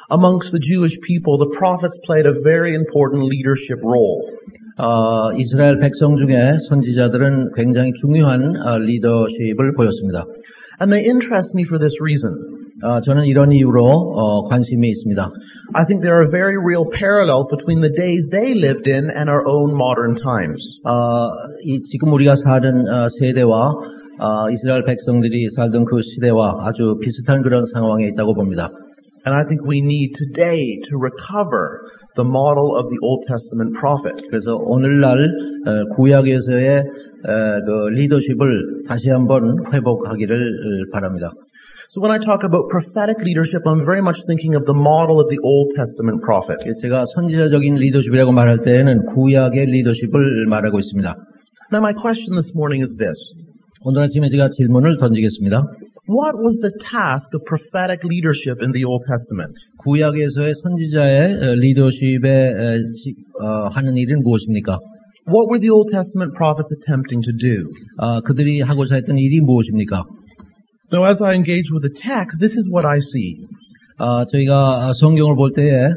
amongst the Jewish people, the prophets played a very important leadership role. 이스라엘 백성 중에 선지자들은 굉장히 중요한 리더십을 보였습니다. And they interest me for this reason. 저는 이런 이유로 관심이 있습니다. I think there are very real parallels between the days they lived in and our own modern times. 지금 우리가 사는 세대와 이스라엘 백성들이 살던 그 시대와 아주 비슷한 그런 상황에 있다고 봅니다. And I think we need today to recover the model of the Old Testament prophet. 그래서 오늘날 구약에서의 그 리더십을 다시 한번 회복하기를 바랍니다. So when I talk about prophetic leadership, I'm very much thinking of the model of the Old Testament prophet. 제가 선지자적인 리더십이라고 말할 때에는 구약의 리더십을 말하고 있습니다. Now my question this morning is this. 오늘 아침에 제가 질문을 던지겠습니다. What was the task of prophetic leadership in the Old Testament? 구약에서의 선지자의 리더십에 하는 일은 무엇입니까? What were the Old Testament prophets attempting to do? 그들이 하고자 했던 일이 무엇입니까? Now as I engage with the text, this is what I see. 저희가 성경을 볼 때에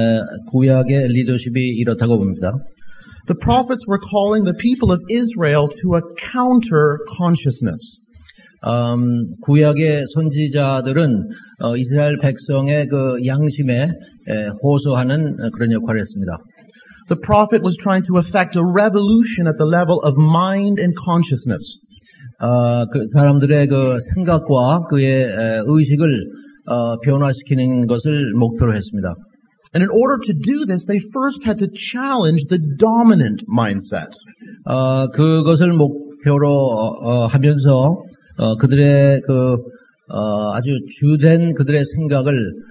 구약의 리더십이 이렇다고 봅니다. The prophets were calling the people of Israel to a counter consciousness. 구약의 선지자들은 이스라엘 백성의 그 양심에 호소하는 그런 역할을 했습니다. The prophet was trying to effect a revolution at the level of mind and consciousness. 그 사람들의 그 생각과 그의 의식을 변화시키는 것을 목표로 했습니다. And in order to do this, they first had to challenge the dominant mindset. 그것을 목표로 하면서 그들의 아주 주된 그들의 생각을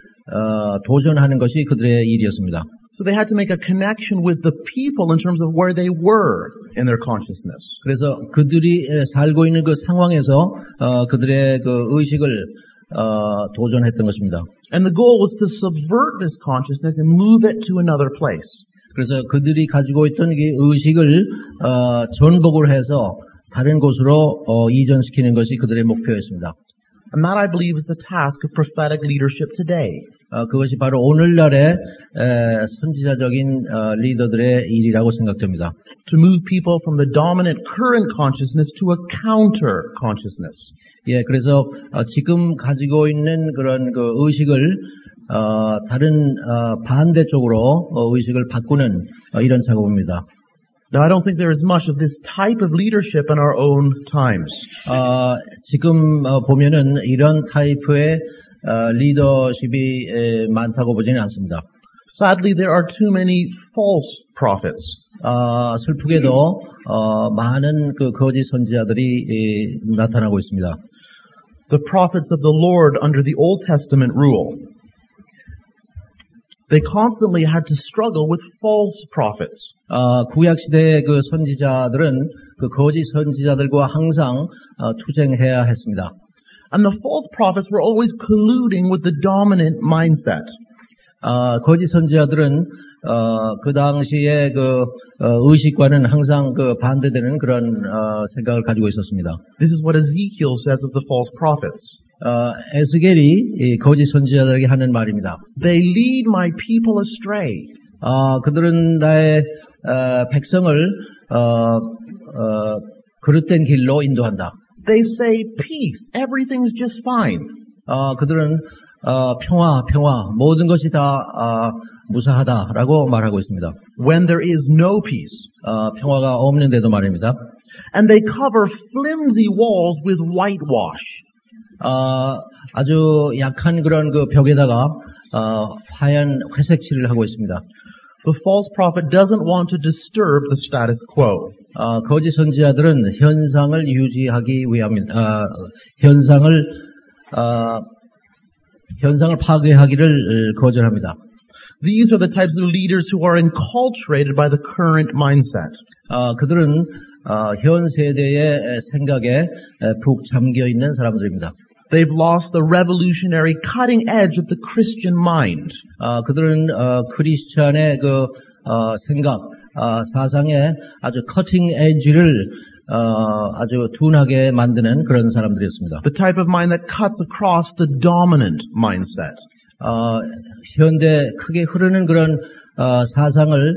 도전하는 것이 그들의 일이었습니다. So they had to make a connection with the people in terms of where they were in their consciousness. 그래서 그들이 살고 있는 그 상황에서 그들의 그 의식을 도전했던 것입니다. And the goal was to subvert this consciousness and move it to another place. 그래서 그들이 가지고 있던 이 의식을 전복을 해서 다른 곳으로 이전시키는 것이 그들의 목표였습니다. And that, I believe, is the task of prophetic leadership today. 그것이 바로 오늘날의 선지자적인 리더들의 일이라고 생각됩니다. To move people from the dominant current consciousness to a counter consciousness. 예, 그래서 지금 가지고 있는 그런 그 의식을 다른 반대쪽으로 의식을 바꾸는 이런 작업입니다. Now, I don't think there is much of this type of leadership in our own times. 지금 보면은 이런 타입의 리더십이 많다고 보지는 않습니다. Sadly, there are too many false prophets. 슬프게도 많은 그 거짓 선지자들이 나타나고 있습니다. The prophets of the Lord under the Old Testament rule. They constantly had to struggle with false prophets. 구약 시대의 그 선지자들은 그 거짓 선지자들과 항상 투쟁해야 했습니다. And the false prophets were always colluding with the dominant mindset. 거짓 선지자들은 그 당시에 그 의식과는 항상 그 반대되는 그런 생각을 가지고 있었습니다. This is what Ezekiel says of the false prophets. 에스겔이 거짓 선지자들에게 하는 말입니다. They lead my people astray. 그들은 나의 백성을 그릇된 길로 인도한다. They say peace, everything's just fine. 그들은 평화, 모든 것이 다 무사하다라고 말하고 있습니다. When there is no peace. 평화가 없는데도 말입니다. And they cover flimsy walls with whitewash. 아주 약한 그런 그 벽에다가 하얀 회색칠을 하고 있습니다. The false prophet doesn't want to disturb the status quo. 거짓 선지자들은 현상을 유지하기 위함입니다. 현상을 파괴하기를 거절합니다. These are the types of leaders who are enculturated by the current mindset. 그들은 현 세대의 생각에 푹 잠겨 있는 사람들입니다. They've lost the revolutionary cutting edge of the Christian mind. 그들은 크리스찬의 그 생각, 사상의 아주 커팅 엣지를 아주 둔하게 만드는 그런 사람들이었습니다. The type of mind that cuts across the dominant mindset. 현대 크게 흐르는 그런 사상을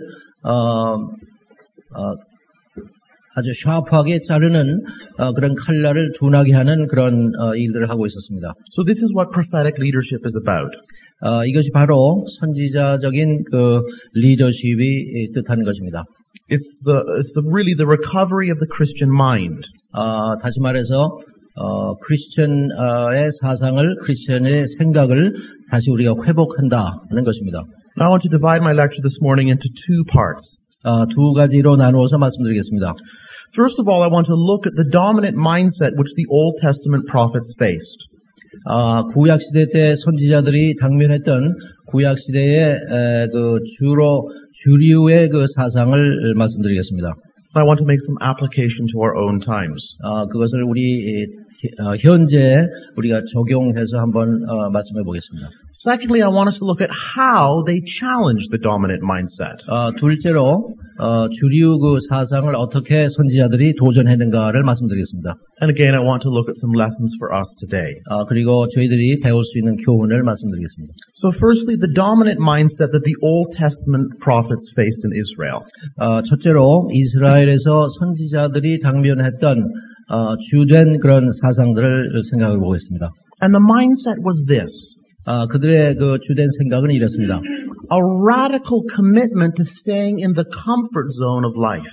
아주 샤프하게 자르는 그런 칼날을 둔하게 하는 그런 일들을 하고 있었습니다. So this is what prophetic leadership is about. 이것이 바로 선지자적인 그 리더십이 뜻하는 것입니다. It's really the recovery of the Christian mind. 다시 말해서 크리스천의 사상을, 크리스천의 생각을 다시 우리가 회복한다는 것입니다. Now I want to divide my lecture this morning into two parts. 두 가지로 나누어서 말씀드리겠습니다. First of all, I want to look at the dominant mindset which the Old Testament prophets faced. 구약 시대 때 선지자들이 당면했던 구약 시대의 그 주류의 그 사상을 말씀드리겠습니다. I want to make some application to our own times. 그것을 우리 현재 우리가 적용해서 한번 말씀해 보겠습니다. Secondly, I want us to look at how they challenged the dominant mindset. 둘째로 주류 그 사상을 어떻게 선지자들이 도전했는가를 말씀드리겠습니다. And again, I want to look at some lessons for us today. 그리고 저희들이 배울 수 있는 교훈을 말씀드리겠습니다. So firstly, the dominant mindset that the Old Testament prophets faced in Israel. 첫째로 이스라엘에서 선지자들이 당면했던 주된 그런 사상들을 생각해 보겠습니다. And the mindset was this. 그들의 그 주된 생각은 이랬습니다. A radical commitment to staying in the comfort zone of life.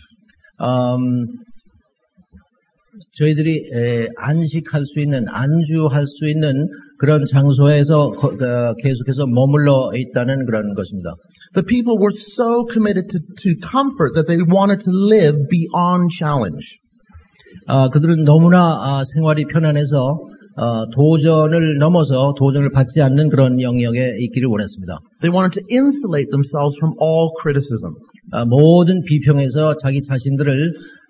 저희들이 안식할 수 있는, 안주할 수 있는 그런 장소에서 계속해서 머물러 있다는 그런 것입니다. The people were so committed to comfort that they wanted to live beyond challenge. 그들은 너무나 생활이 편안해서 도전을 넘어서 도전을 받지 않는 그런 영역에 있기를 원했습니다. They wanted to insulate themselves from all criticism. 모든 비평에서 자기 자신들을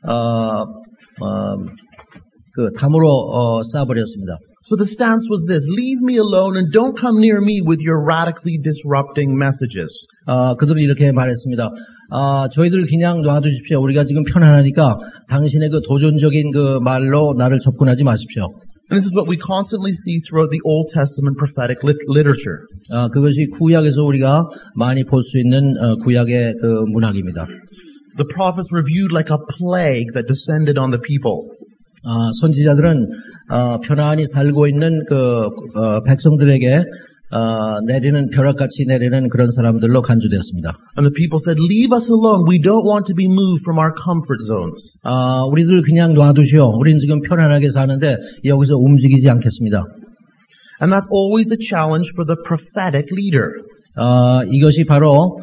그 담으로 쌓아버렸습니다. So the stance was this: leave me alone and don't come near me with your radically disrupting messages. 그들은 이렇게 말했습니다. 저희들 그냥 놔두십시오. 우리가 지금 편안하니까 당신의 그 도전적인 그 말로 나를 접근하지 마십시오. And this is what we constantly see throughout the Old Testament prophetic literature. 그것이 구약에서 우리가 많이 볼 수 있는 구약의 그 문학입니다. The prophets were viewed like a plague that descended on the people. 선지자들은 편안히 살고 있는 그 백성들에게 내리는 벼락같이 내리는 그런 사람들로 간주되었습니다. And the people said, "Leave us alone. We don't want to be moved from our comfort zones." 우리들 그냥 놔두시오. 우리는 지금 편안하게 사는데 여기서 움직이지 않겠습니다. And that's always the challenge for the prophetic leader. 이것이 바로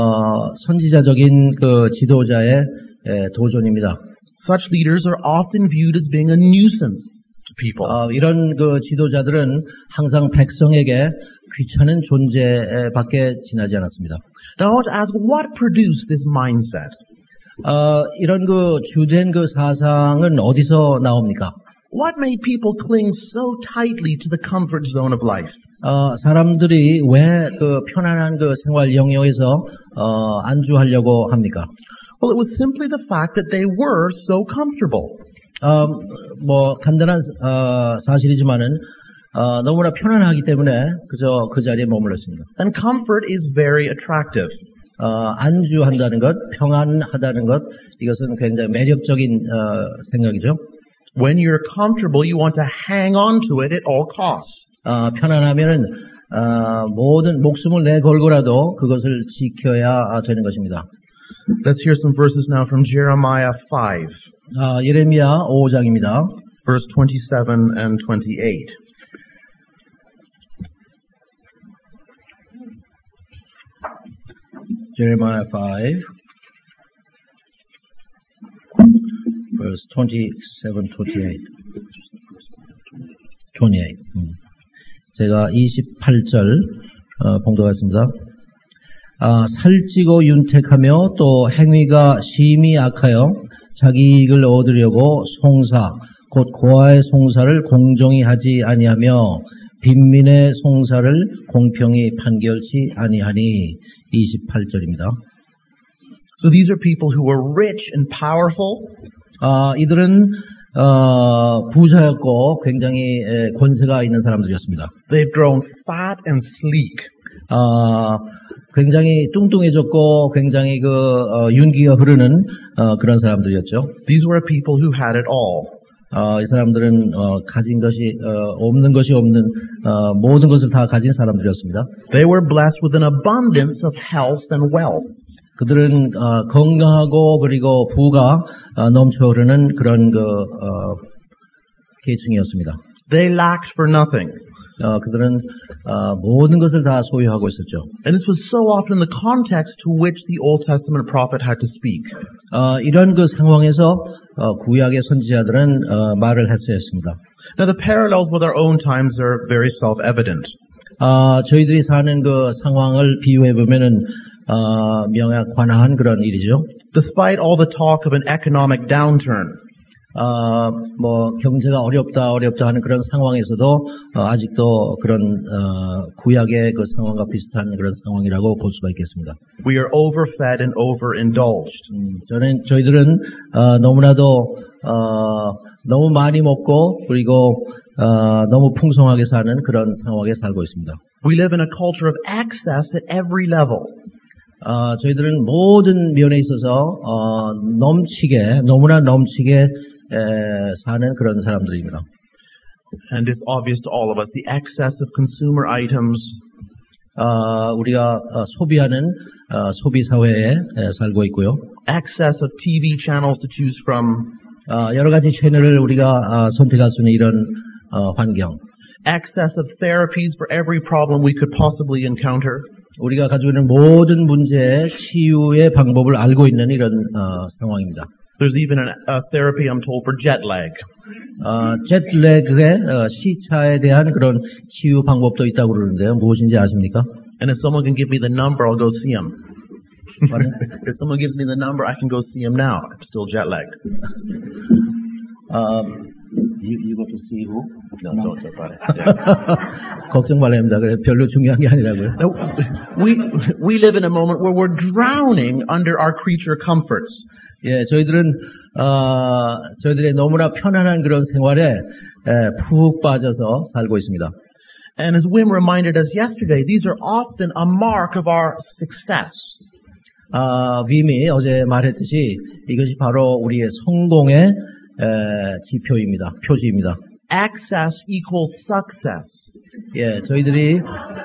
선지자적인 그 지도자의 도전입니다. Such leaders are often viewed as being a nuisance to people. 이런 그 지도자들은 항상 백성에게 귀찮은 존재밖에 지나지 않았습니다. Now I want to ask, what produced this mindset? 이런 그 주된 그 사상은 어디서 나옵니까? What made people cling so tightly to the comfort zone of life? 사람들이 왜 그 편안한 그 생활 영역에서 안주하려고 합니까? Well, it was simply the fact that they were so comfortable. 간단한 사실이지만은 너무나 편안하기 때문에 그저 그 자리에 머물렀습니다. And comfort is very attractive. 안주한다는 것, 평안하다는 것, 이것은 굉장히 매력적인 생각이죠. When you're comfortable, you want to hang on to it at all costs. 편안하면은 모든 목숨을 내걸고라도 그것을 지켜야 되는 것입니다. Let's hear some verses now from Jeremiah 5. 예레미야 5장입니다. Verse 27 and 28. Jeremiah 5, verse 27, 28. 28. 제가 28절 봉독하겠습니다. 살찌고 윤택하며 또 행위가 심히 악하여 자기 이익을 얻으려고 송사, 곧 고아의 송사를 공정히 하지 아니하며 빈민의 송사를 공평히 판결치 아니하니. 28절입니다. So these are people who were rich and powerful. 이들은 부자였고 굉장히 권세가 있는 사람들이었습니다. They'd grown fat and sleek. 굉장히 뚱뚱해졌고 굉장히 윤기가 흐르는 그런 사람들이었죠. These were people who had it all. 이 사람들은 가진 것이 없는 것이 없는 모든 것을 다 가진 사람들이었습니다. They were blessed with an abundance of health and wealth. 그들은 건강하고 그리고 부가 넘쳐 흐르는 그런 계층이었습니다. They lacked for nothing. 그들은 모든 것을 다 소유하고 있었죠. And this was so often the context to which the Old Testament prophet had to speak. 이런 상황에서 구약의 선지자들은 말을 했어야 했습니다. Now the parallels with our own times are very self-evident. 저희들이 사는 상황을 비유해 보면은 명확한 그런 일이죠. Despite all the talk of an economic downturn, 경제가 어렵다 하는 그런 상황에서도 아직도 그런 구약의 상황과 비슷한 그런 상황이라고 볼 수가 있겠습니다. we are overfed and overindulged. 저희들은 너무나도 너무 많이 먹고 그리고 너무 풍성하게 사는 그런 상황에 살고 있습니다. We live in a culture of excess at every level. 저희들은 모든 면에 있어서 너무나 넘치게 사는 그런 사람들입니다. And it's obvious to all of us, the excess of consumer items, 우리가 소비하는 소비 사회에 살고 있고요. excess of TV channels to choose from, 여러 가지 채널을 우리가 선택할 수 있는 이런 환경. excess of therapies for every problem we could possibly encounter. 우리가 가지고 있는 모든 문제의 치유의 방법을 알고 있는 이런 상황입니다. There's even a therapy, I'm told, for jet lag. jetlag의 시차에 대한 그런 치유 방법도 있다고 그러는데요. 무엇인지 아십니까? And if someone can give me the number, I'll go see him. If someone gives me the number, I can go see him now. I'm still jet lagged. You go to see who? No, don't talk about it. Yeah. 걱정 말랍니다. 그래 별로 중요한 게 아니라고요. Now, we live in a moment where we're drowning under our creature comforts. 예, 저희들의 너무나 편안한 그런 생활에 푹 빠져서 살고 있습니다. And as Wim reminded us yesterday, these are often a mark of our success. 윈이 어제 말했듯이 이것이 바로 우리의 성공의 지표입니다. 표지입니다. Excess equals success. 예, 저희들이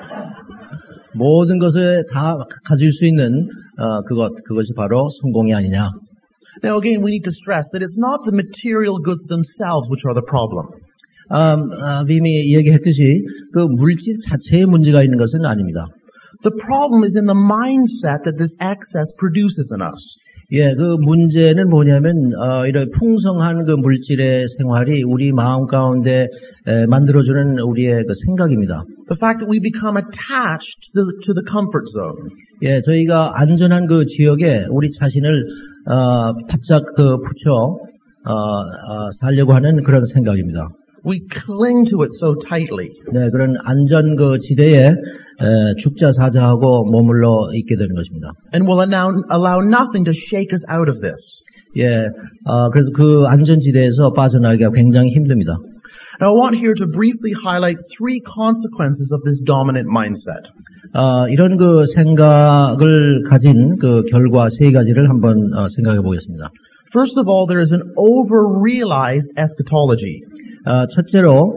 모든 것을 다 가질 수 있는 그것이 바로 성공이 아니냐. Now again, we need to stress that it's not the material goods themselves which are the problem. 빔이 얘기했듯이 그 물질 자체에 문제가 있는 것은 아닙니다. The problem is in the mindset that this excess produces in us. 예, 그 문제는 뭐냐면 이런 풍성한 그 물질의 생활이 우리 마음 가운데 만들어주는 우리의 그 생각입니다. The fact that we become attached to the comfort zone. 예, 저희가 안전한 그 지역에 우리 자신을 바짝 붙여 살려고 하는 그런 생각입니다. We cling to it so tightly. 네, 그런 안전 그 지대에 죽자사자하고 머물러 있게 되는 것입니다. And will allow nothing to shake us out of this. 예, 그래서 그 안전지대에서 빠져나가기가 굉장히 힘듭니다. Now I want here to briefly highlight three consequences of this dominant mindset. 이런 그 생각을 가진 그 결과 세 가지를 한번 생각해 보겠습니다. First of all, there is an over-realized eschatology. 첫째로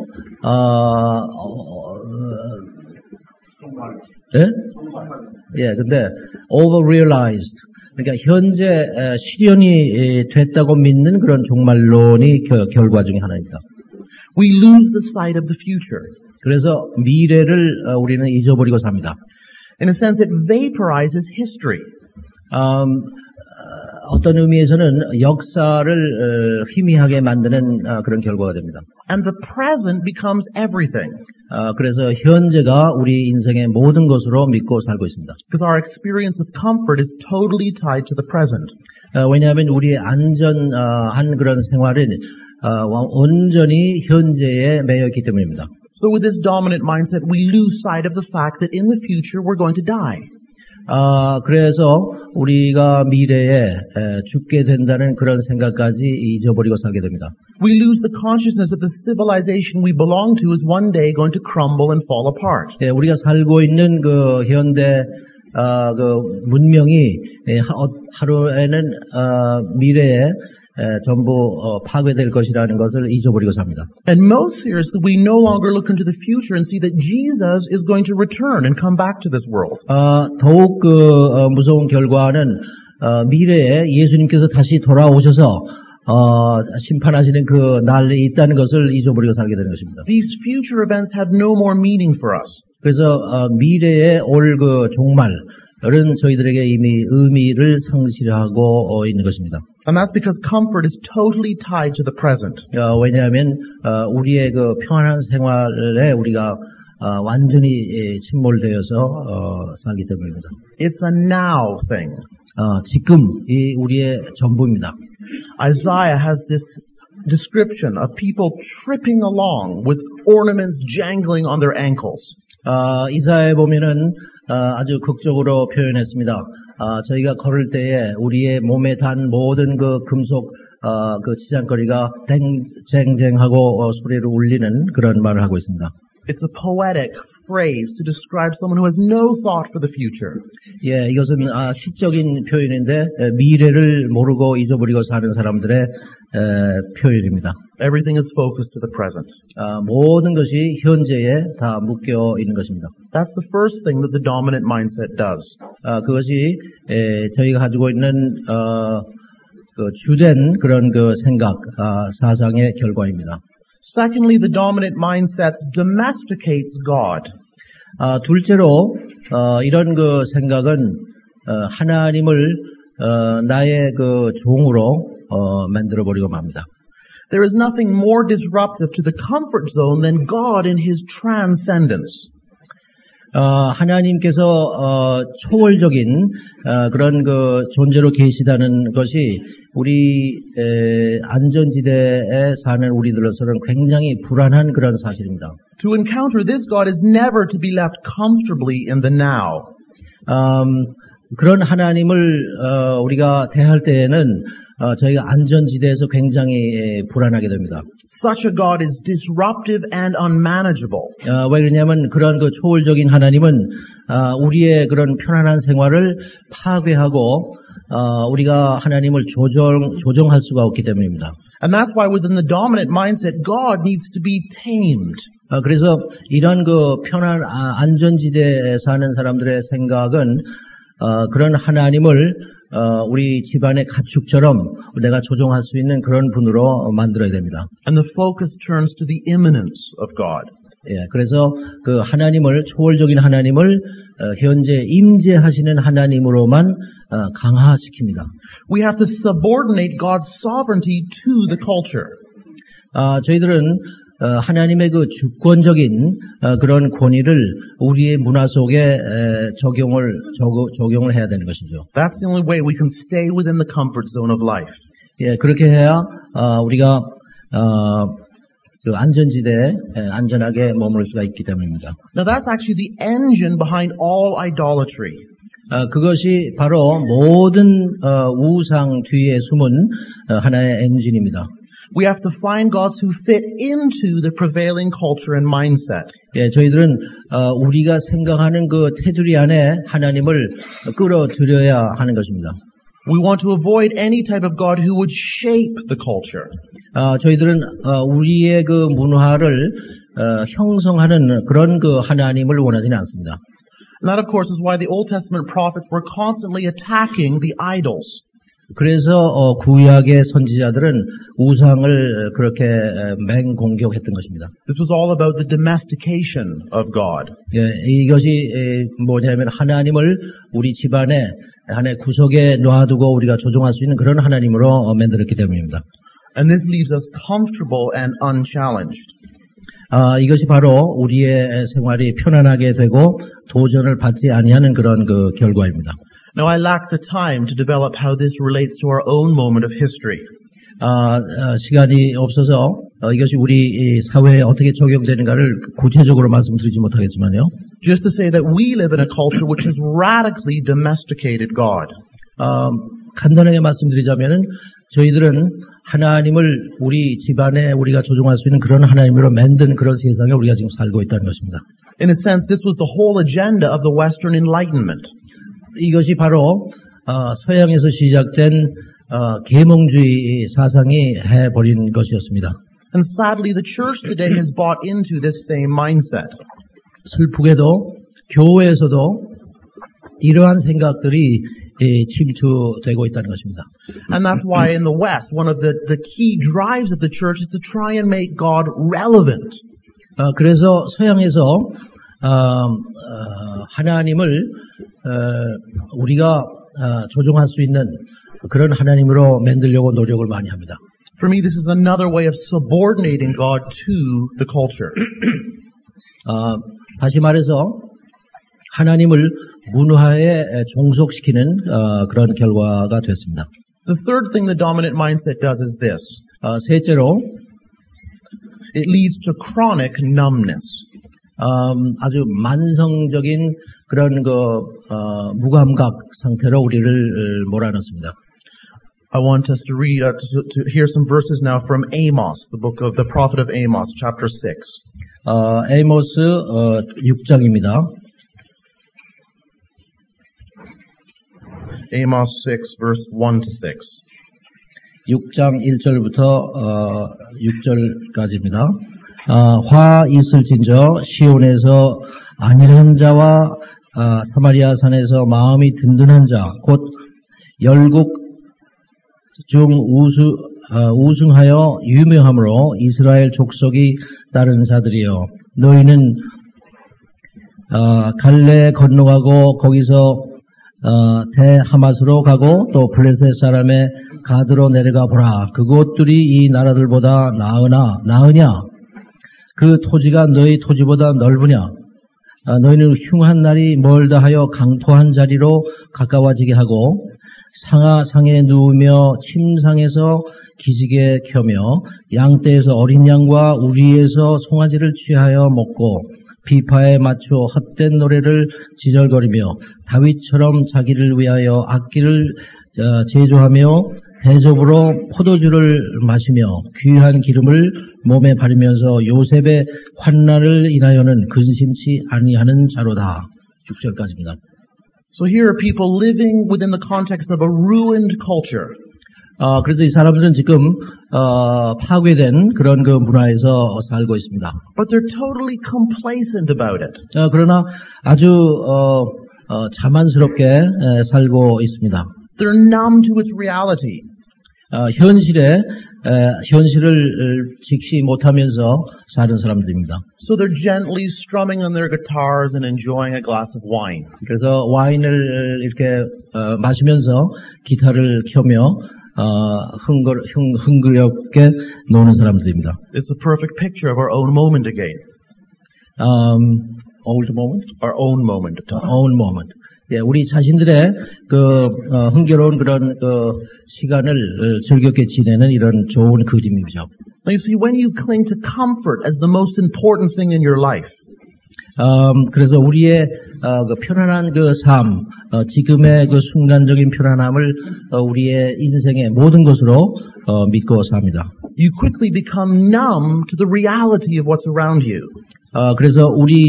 근데 over-realized 그러니까 현재 실현이 됐다고 믿는 그런 종말론이 결과 중에 하나입니다. We lose the sight of the future. 그래서 미래를 우리는 잊어버리고 삽니다. In a sense, it vaporizes history. 어떤 의미에서는 역사를 희미하게 만드는 그런 결과가 됩니다. And the present becomes everything. 그래서 현재가 우리 인생의 모든 것으로 믿고 살고 있습니다. Because our experience of comfort is totally tied to the present. 왜냐하면 우리의 안전한 그런 생활은 온전히 현재에 매여 있기 때문입니다. So with this dominant mindset, we lose sight of the fact that in the future we're going to die. 그래서 우리가 미래에 죽게 된다는 그런 생각까지 잊어버리고 살게 됩니다. We lose the consciousness that the civilization we belong to is one day going to crumble and fall apart. 예, 우리가 살고 있는 그 현대 그 문명이 하루에는 미래에 전부 파괴될 것이라는 것을 잊어버리고 삽니다. And most seriously, we no longer look into the future and see that Jesus is going to return and come back to this world. 더욱 무서운 결과는 미래에 예수님께서 다시 돌아오셔서 심판하시는 그 날이 있다는 것을 잊어버리고 살게 되는 것입니다. These future events have no more meaning for us. 그래서 미래에 올 그 종말은 저희들에게 이미 의미를 상실하고 있는 것입니다. And that's because comfort is totally tied to the present. 왜냐하면 우리의 그 평안한 생활에 우리가 완전히 침몰되어서 살기 때문입니다. It's a now thing. 지금이 우리의 전부입니다. Isaiah has this description of people tripping along with ornaments jangling on their ankles. 이사야에 보면은 아주 극적으로 표현했습니다. 저희가 걸을 때에 우리의 몸에 단 모든 그 금속 그 치장거리가 쟁쟁하고 소리를 울리는 그런 말을 하고 있습니다. It's a poetic phrase to describe someone who has no thought for the future. 예, 이것은 시적인 표현인데 미래를 모르고 잊어버리고 사는 사람들의 표현입니다. Everything is focused to the present. 모든 것이 현재에 다 묶여 있는 것입니다. That's the first thing that the dominant mindset does. 그것이 저희가 가지고 있는 그 주된 그런 그 생각, 사상의 결과입니다. Secondly, the dominant mindset domesticates God. 둘째로 이런 그 생각은 하나님을 나의 그 종으로 만들어 버리고 맙니다. There is nothing more disruptive to the comfort zone than God in His transcendence. 하나님께서 초월적인 그런 그 존재로 계시다는 것이 우리 안전지대에 사는 우리들로서는 굉장히 불안한 그런 사실입니다. To encounter this God is never to be left comfortably in the now. 그런 하나님을 우리가 대할 때에는 저희가 안전지대에서 굉장히 불안하게 됩니다. Such a God is disruptive and unmanageable. 왜 그러냐면 그런 그 초월적인 하나님은 우리의 그런 편안한 생활을 파괴하고 우리가 하나님을 조정할 수가 없기 때문입니다. And that's why within the dominant mindset, God needs to be tamed. 그래서 이런 그 편안 안전지대에 사는 사람들의 생각은 그런 하나님을 우리 집안의 가축처럼 내가 조종할 수 있는 그런 분으로 만들어야 됩니다. And the focus turns to the immanence of God. 예, 그래서 그 하나님을 초월적인 하나님을 현재 임재하시는 하나님으로만 강화시킵니다. We have to subordinate God's sovereignty to the culture. 저희들은 하나님의 그 주권적인 그런 권위를 우리의 문화 속에 적용을 해야 되는 것이죠. That's the only way we can stay within the comfort zone of life. 예, 그렇게 해야 우리가 그 안전지대에 안전하게 머물 수가 있기 때문입니다. Now that's actually the engine behind all idolatry. 그것이 바로 모든 우상 뒤에 숨은 하나의 엔진입니다. We have to find gods who fit into the prevailing culture and mindset. 예, 저희들은 우리가 생각하는 그 테두리 안에 하나님을 끌어들여야 하는 것입니다. We want to avoid any type of God who would shape the culture. 저희들은 우리의 그 문화를 형성하는 그런 그 하나님을 원하지는 않습니다. And that, of course, is why the Old Testament prophets were constantly attacking the idols. 그래서 구약의 선지자들은 우상을 그렇게 맹공격했던 것입니다. This was all about the domestication of God. 예, 이것이 뭐냐면 하나님을 우리 집안에 하나의 구석에 놔두고 우리가 조종할 수 있는 그런 하나님으로 만들었기 때문입니다. And this leaves us comfortable and unchallenged. 이것이 바로 우리의 생활이 편안하게 되고 도전을 받지 아니하는 그런 그 결과입니다. Now I lack the time to develop how this relates to our own moment of history. 시간이 없어서 이것이 우리 사회에 어떻게 적용되는가를 구체적으로 말씀드리지 못하겠지만요. just to say that we live in a culture which has radically domesticated God. 간단하게 말씀드리자면은 저희들은 하나님을 우리 집안에 우리가 조종할 수 있는 그런 하나님으로 만든 그런 세상에 우리가 지금 살고 있다는 것입니다. In a sense, this was the whole agenda of the Western Enlightenment. 이것이 바로 서양에서 시작된 계몽주의 사상이 해버린 것이었습니다. And sadly, the church today has bought into this same mindset. 슬프게도 교회에서도 이러한 생각들이 침투되고 있다는 것입니다. And that's why in the West, one of the key drives of the church is to try and make God relevant. 그래서 서양에서 하나님을 우리가 조종할 수 있는 그런 하나님으로 만들려고 노력을 많이 합니다. For me, this is another way of subordinating God to the culture. 다시 말해서 하나님을 문화에 종속시키는 그런 결과가 됐습니다. The third thing the dominant mindset does is this. 셋째로 It leads to chronic numbness. 아주 만성적인 그런 무감각 상태로 우리를 몰아넣습니다. I want us to read, to hear some verses now from Amos, the book of the prophet of Amos, chapter 6. 에이모스 6장입니다. Amos 6, verse 1 to 6. 6장 1절부터 6절까지입니다. 화 있을진저 시온에서 안일한 자와 사마리아 산에서 마음이 든든한 자 곧 열국 중 우승하여 유명함으로 이스라엘 족속이 따른 자들이여 너희는 갈레 건너가고 거기서 대하마스로 가고 또 블레셋 사람의 가드로 내려가 보라. 그곳들이 이 나라들보다 나으냐? 그 토지가 너희 토지보다 넓으냐? 너희는 흉한 날이 멀다 하여 강토한 자리로 가까워지게 하고 상하상에 누우며 침상에서 기지개 켜며 양떼에서 어린 양과 우리에서 송아지를 취하여 먹고 비파에 맞춰 헛된 노래를 지절거리며 다윗처럼 자기를 위하여 악기를 제조하며 대접으로 포도주를 마시며 귀한 기름을 몸에 바르면서 요셉의 환난을 인하여는 근심치 아니하는 자로다. 6절까지입니다. So here are people living within the context of a ruined culture. 그래서 이 사람들은 지금 파괴된 그런 그 문화에서 살고 있습니다. But they're totally complacent about it. 그러나 아주 자만스럽게 살고 있습니다. They're numb to its reality. 현실을 직시 못하면서 사는 사람들입니다. So they're gently strumming on their guitars and enjoying a glass of wine. 그래서 와인을 이렇게 마시면서 기타를 켜며 흥그럽게 노는 사람들입니다. It's a perfect picture of our own moment again. Old moment? Our own moment. Own moment. 예, 우리 자신들의 흥겨로운 그런 시간을 즐겁게 지내는 이런 좋은 그림이죠. Now you see, when you cling to comfort as the most important thing in your life, 그래서 우리의 편안한 삶, 지금의 순간적인 편안함을 우리의 인생의 모든 것으로 믿고 삽니다. you quickly become numb to the reality of what's around you. 그래서 우리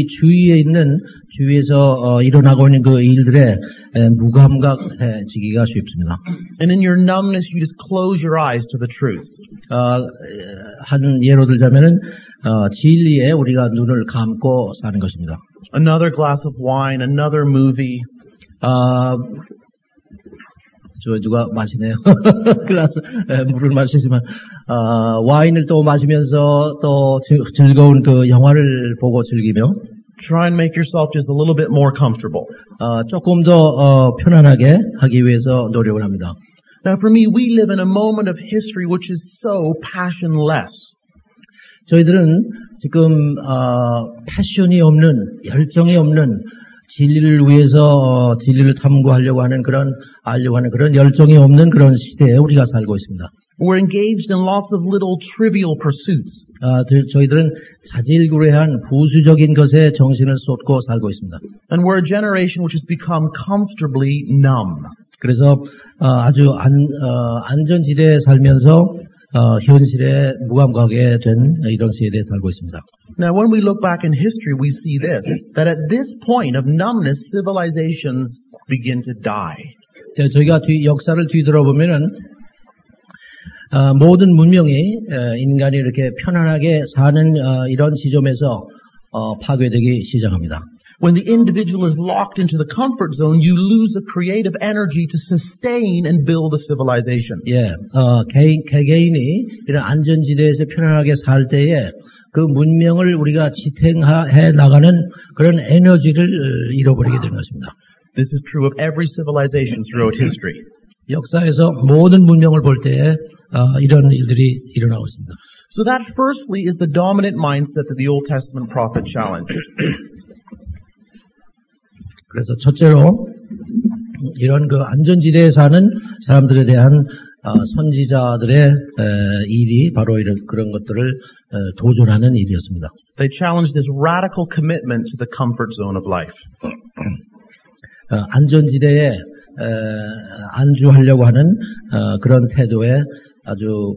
주위에서 일어나고 있는 그 일들에 무감각해지기가 쉽습니다. And in your numbness, you just close your eyes to the truth. 한 예로 들자면은 진리에 우리가 눈을 감고 사는 것입니다. Another glass of wine, another movie. 누가 마시네요. 글라스 물을 마시지만 와인을 또 마시면서 또 즐거운 그 영화를 보고 즐기며 Try and make yourself just a little bit more comfortable. 조금 더 편안하게 하기 위해서 노력을 합니다. Now for me, we live in a moment of history which is so passionless. 저희들은 지금 패션이 없는, 열정이 없는 진리를 위해서 진리를 탐구하려고 하는 알려고 하는 그런 열정이 없는 그런 시대에 우리가 살고 있습니다. We're engaged in lots of little trivial pursuits. 저희들은 자질구레한 부수적인 것에 정신을 쏟고 살고 있습니다. And we're a generation which has become comfortably numb. 그래서 아주 안전지대에 살면서 현실에 무감각하게 된 이런 세대에 살고 있습니다. Now, when we look back in history, we see this, that at this point of numbness, civilizations begin to die. 저희가 역사를 뒤돌아보면은 모든 문명이 인간이 이렇게 편안하게 사는 이런 지점에서 파괴되기 시작합니다. When the individual is locked into the comfort zone, you lose the creative energy to sustain and build a civilization. 개개인이 이런 안전지대에서 편안하게 살 때에 그 문명을 우리가 지탱해 나가는 그런 에너지를 잃어버리게 되는 것입니다. This is true of every civilization throughout history. 역사에서 모든 문명을 볼 때에 이런 일들이 일어나고 있습니다. So that firstly is the dominant mindset that the Old Testament prophet challenged. 그래서 첫째로 이런 그 안전지대에 사는 사람들에 대한 선지자들의 일이 바로 이런 그런 것들을 도전하는 일이었습니다. They challenged this radical commitment to the comfort zone of life. 안전지대에 안주하려고 하는 그런 태도에 아주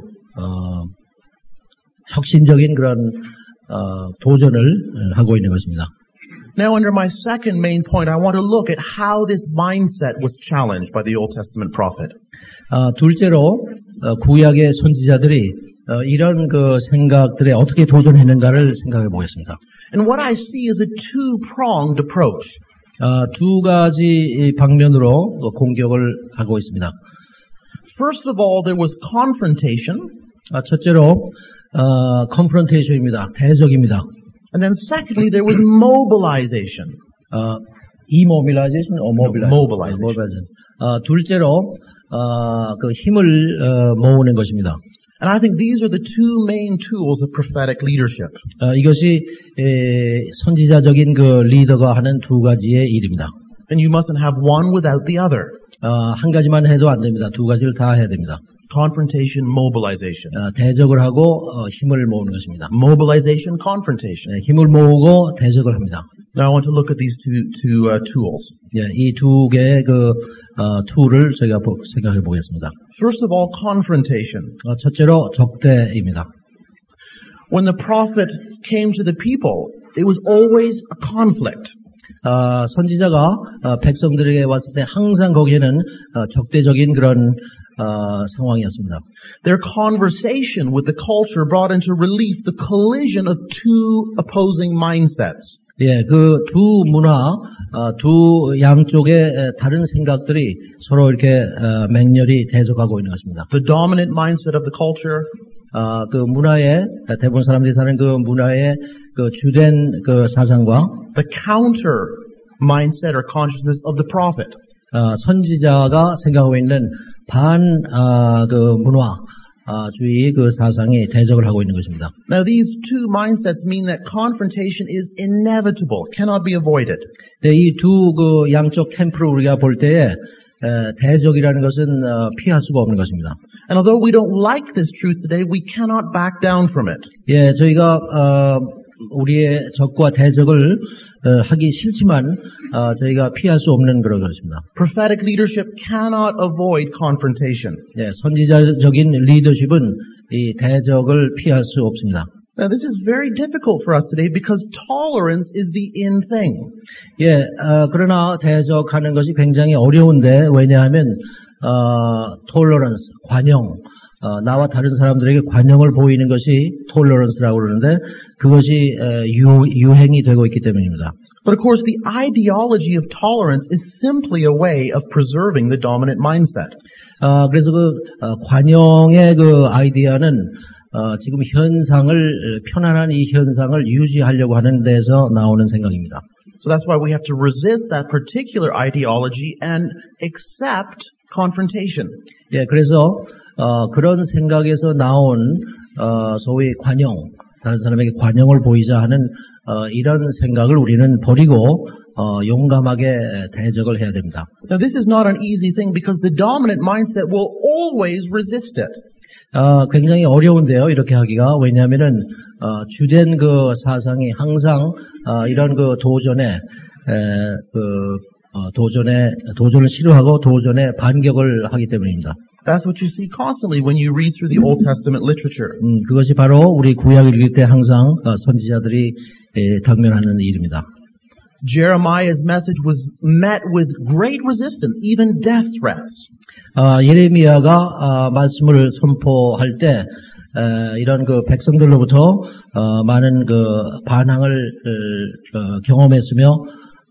혁신적인 그런 도전을 하고 있는 것입니다. Now, under my second main point, I want to look at how this mindset was challenged by the Old Testament prophet. 둘째로 구약의 선지자들이 이런 그 생각들에 어떻게 도전했는가를 생각해 보겠습니다. And what I see is a two-pronged approach. 두 가지 방면으로 공격을 하고 있습니다. First of all, there was confrontation. 첫째로 confrontation입니다. 대적입니다. And then secondly, there was mobilization. Immobilization or mobilization? Mobilization. 둘째로 그 힘을 모으는 것입니다. And I think these are the two main tools of prophetic leadership. 이것이 선지자적인 그 리더가 하는 두 가지의 일입니다. And you mustn't have one without the other. 한 가지만 해도 안 됩니다. 두 가지를 다 해야 됩니다. Confrontation, mobilization. 대적을 하고 힘을 모으는 것입니다. Mobilization, confrontation. 힘을 모으고 대적을 합니다. Now I want to look at these two tools. 이 두 개의 그 툴을 저희가 생각해 보겠습니다. First of all, confrontation. 첫째로 적대입니다. When the prophet came to the people, it was always a conflict. 선지자가 백성들에게 왔을 때 항상 거기에는 적대적인 그런 상황이었습니다. Their conversation with the culture brought into relief the collision of two opposing mindsets. 그 두 문화, 두 양쪽의 다른 생각들이 서로 이렇게 맹렬히 대적하고 있는 것입니다. The dominant mindset of the culture, 그 문화의 대부분 사람들이 사는 그 문화의 그 주된 그 사상과 the counter mindset or consciousness of the prophet. 선지자가 생각하고 있는 그 문화주의 그 사상이 대적을 하고 있는 것입니다. Now these two mindsets mean that confrontation is inevitable, cannot be avoided. 이 두 그 양쪽 캠프를 우리가 볼 때에 대적이라는 것은 피할 수가 없는 것입니다. And although we don't like this truth today, we cannot back down from it. 저희가 우리의 적과 대적을 하기 싫지만 저희가 피할 수 없는 그런 것입니다. Prophetic leadership cannot avoid confrontation. 선지자적인 리더십은 이 대적을 피할 수 없습니다. Now this is very difficult for us today because tolerance is the in thing. 그러나 대적하는 것이 굉장히 어려운데 왜냐하면 tolerance, 관용, 나와 다른 사람들에게 관용을 보이는 것이 tolerance라고 그러는데 그것이 유행이 되고 있기 때문입니다. But of course, the ideology of tolerance is simply a way of preserving the dominant mindset. 그래서 그 관용의 그 아이디어는 지금 편안한 이 현상을 유지하려고 하는 데서 나오는 생각입니다. So that's why we have to resist that particular ideology and accept confrontation. 그래서 그런 생각에서 나온 소위 관용, 다른 사람에게 관용을 보이자 하는 이런 생각을 우리는 버리고 용감하게 대적을 해야 됩니다. Now this is not an easy thing because the dominant mindset will always resist it. 굉장히 어려운데요, 이렇게 하기가. 왜냐하면은, 주된 그 사상이 항상, 이런 그 도전을 싫어하고 도전에 반격을 하기 때문입니다. That's what you see constantly when you read through the Old Testament literature. 그것이 바로 우리 구약을 읽을 때 항상 선지자들이 당면하는 일입니다. Jeremiah's message was met with great resistance, even death threats. 예레미야가 말씀을 선포할 때 이런 그 백성들로부터 많은 그 반항을 경험했으며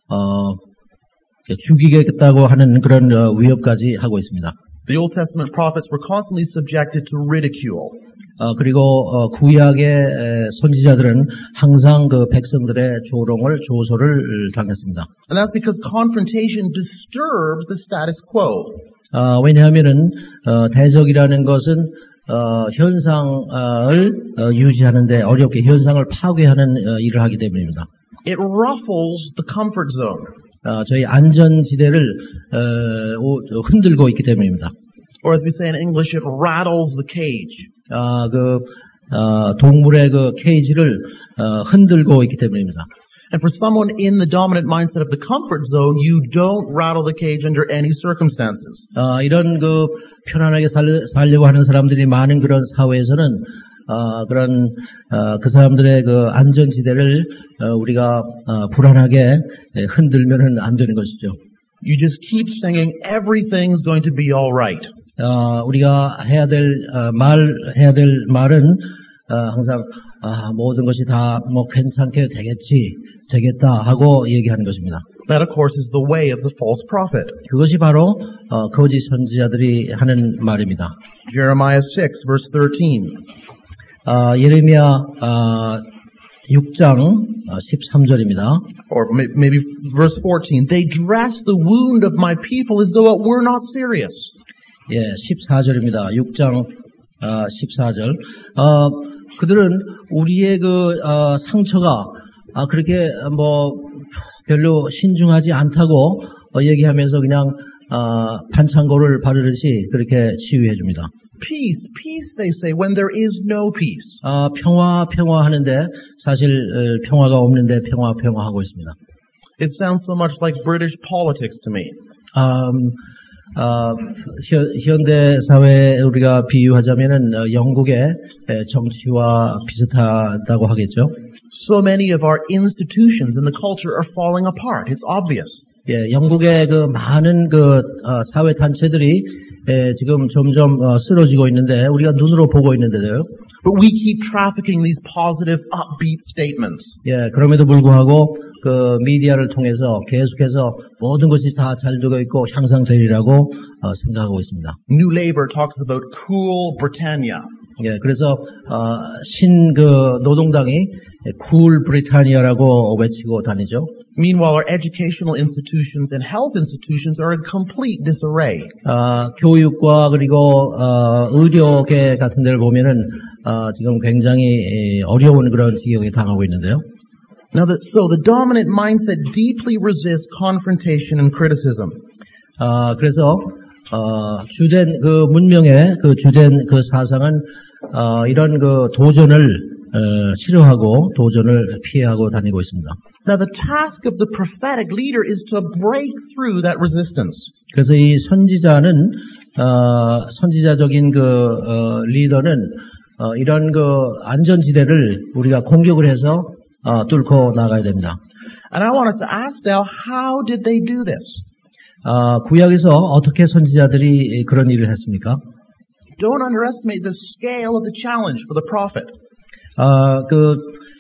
죽이겠다고 하는 그런 위협까지 하고 있습니다. The Old Testament prophets were constantly subjected to ridicule. 그리고 구약의 선지자들은 항상 그 백성들의 조소를 당했습니다. And that's because confrontation disturbs the status quo. 왜냐하면은 대적이라는 것은 현상을 유지하는데 어렵게 현상을 파괴하는 일을 하기 때문입니다. It ruffles the comfort zone. 저희 안전지대를 흔들고 있기 때문입니다. Or as we say in English, it rattles the cage. 동물의 그 케이지를 흔들고 있기 때문입니다. And for someone in the dominant mindset of the comfort zone, you don't rattle the cage under any circumstances. 이런 그 편안하게 살려고 하는 사람들이 많은 그런 사회에서는 그 사람들의 그 안전지대를 우리가 불안하게 흔들면은 안 되는 것이죠. You just keep singing, everything's going to be all right. 우리가 해야 될 말은 항상 모든 것이 다 뭐 괜찮게 되겠다 하고 얘기하는 것입니다. That, of course, is the way of the false prophet. 그것이 바로 거짓 선지자들이 하는 말입니다. Jeremiah 6, verse 13. 예레미야 6장 13절입니다. Or maybe verse 14. They dress the wound of my people as though it were not serious. 예, 14절입니다. 6장 14절. 그들은 우리의 그 상처가 그렇게 뭐 별로 신중하지 않다고 얘기하면서 그냥 반창고를 바르듯이 그렇게 치유해 줍니다. Peace, peace, they say, when there is no peace. 평화 하는데 사실 평화가 없는데 평화 하고 있습니다. It sounds so much like British politics to me. 현대 사회에 우리가 비유하자면은 영국의 정치와 비슷하다고 하겠죠. So many of our institutions and the culture are falling apart. It's obvious. 예, 영국의 그 많은 그 사회 단체들이 지금 점점 쓰러지고 있는데 우리가 눈으로 보고 있는데요. But we keep trafficking these positive, upbeat statements. 예, 그럼에도 불구하고 그 미디어를 통해서 계속해서 모든 것이 다 잘 되고 있고 향상되리라고 생각하고 있습니다. New Labour talks about cool Britannia. 예, 그래서 노동당이 쿨 브리타니아라고 외치고 다니죠. Meanwhile, our educational institutions and health institutions are in complete disarray. 교육과 그리고 의료계 같은 데를 보면은 지금 굉장히 어려운 그런 지경에 당하고 있는데요. Now, so the dominant mindset deeply resists confrontation and criticism. 그래서 주된 그 문명의 그 주된 그 사상은 이런 그 도전을 싫어하고 도전을 피해하고 다니고 있습니다. Now, the task of the prophetic leader is to break through that resistance. 그래서 이 선지자는 선지자적인 그 리더는 이런 그 안전지대를 우리가 공격을 해서 뚫고 나가야 됩니다. And I want us to ask now, how did they do this? 구약에서 어떻게 선지자들이 그런 일을 했습니까? Don't underestimate the scale of the challenge for the prophet. 그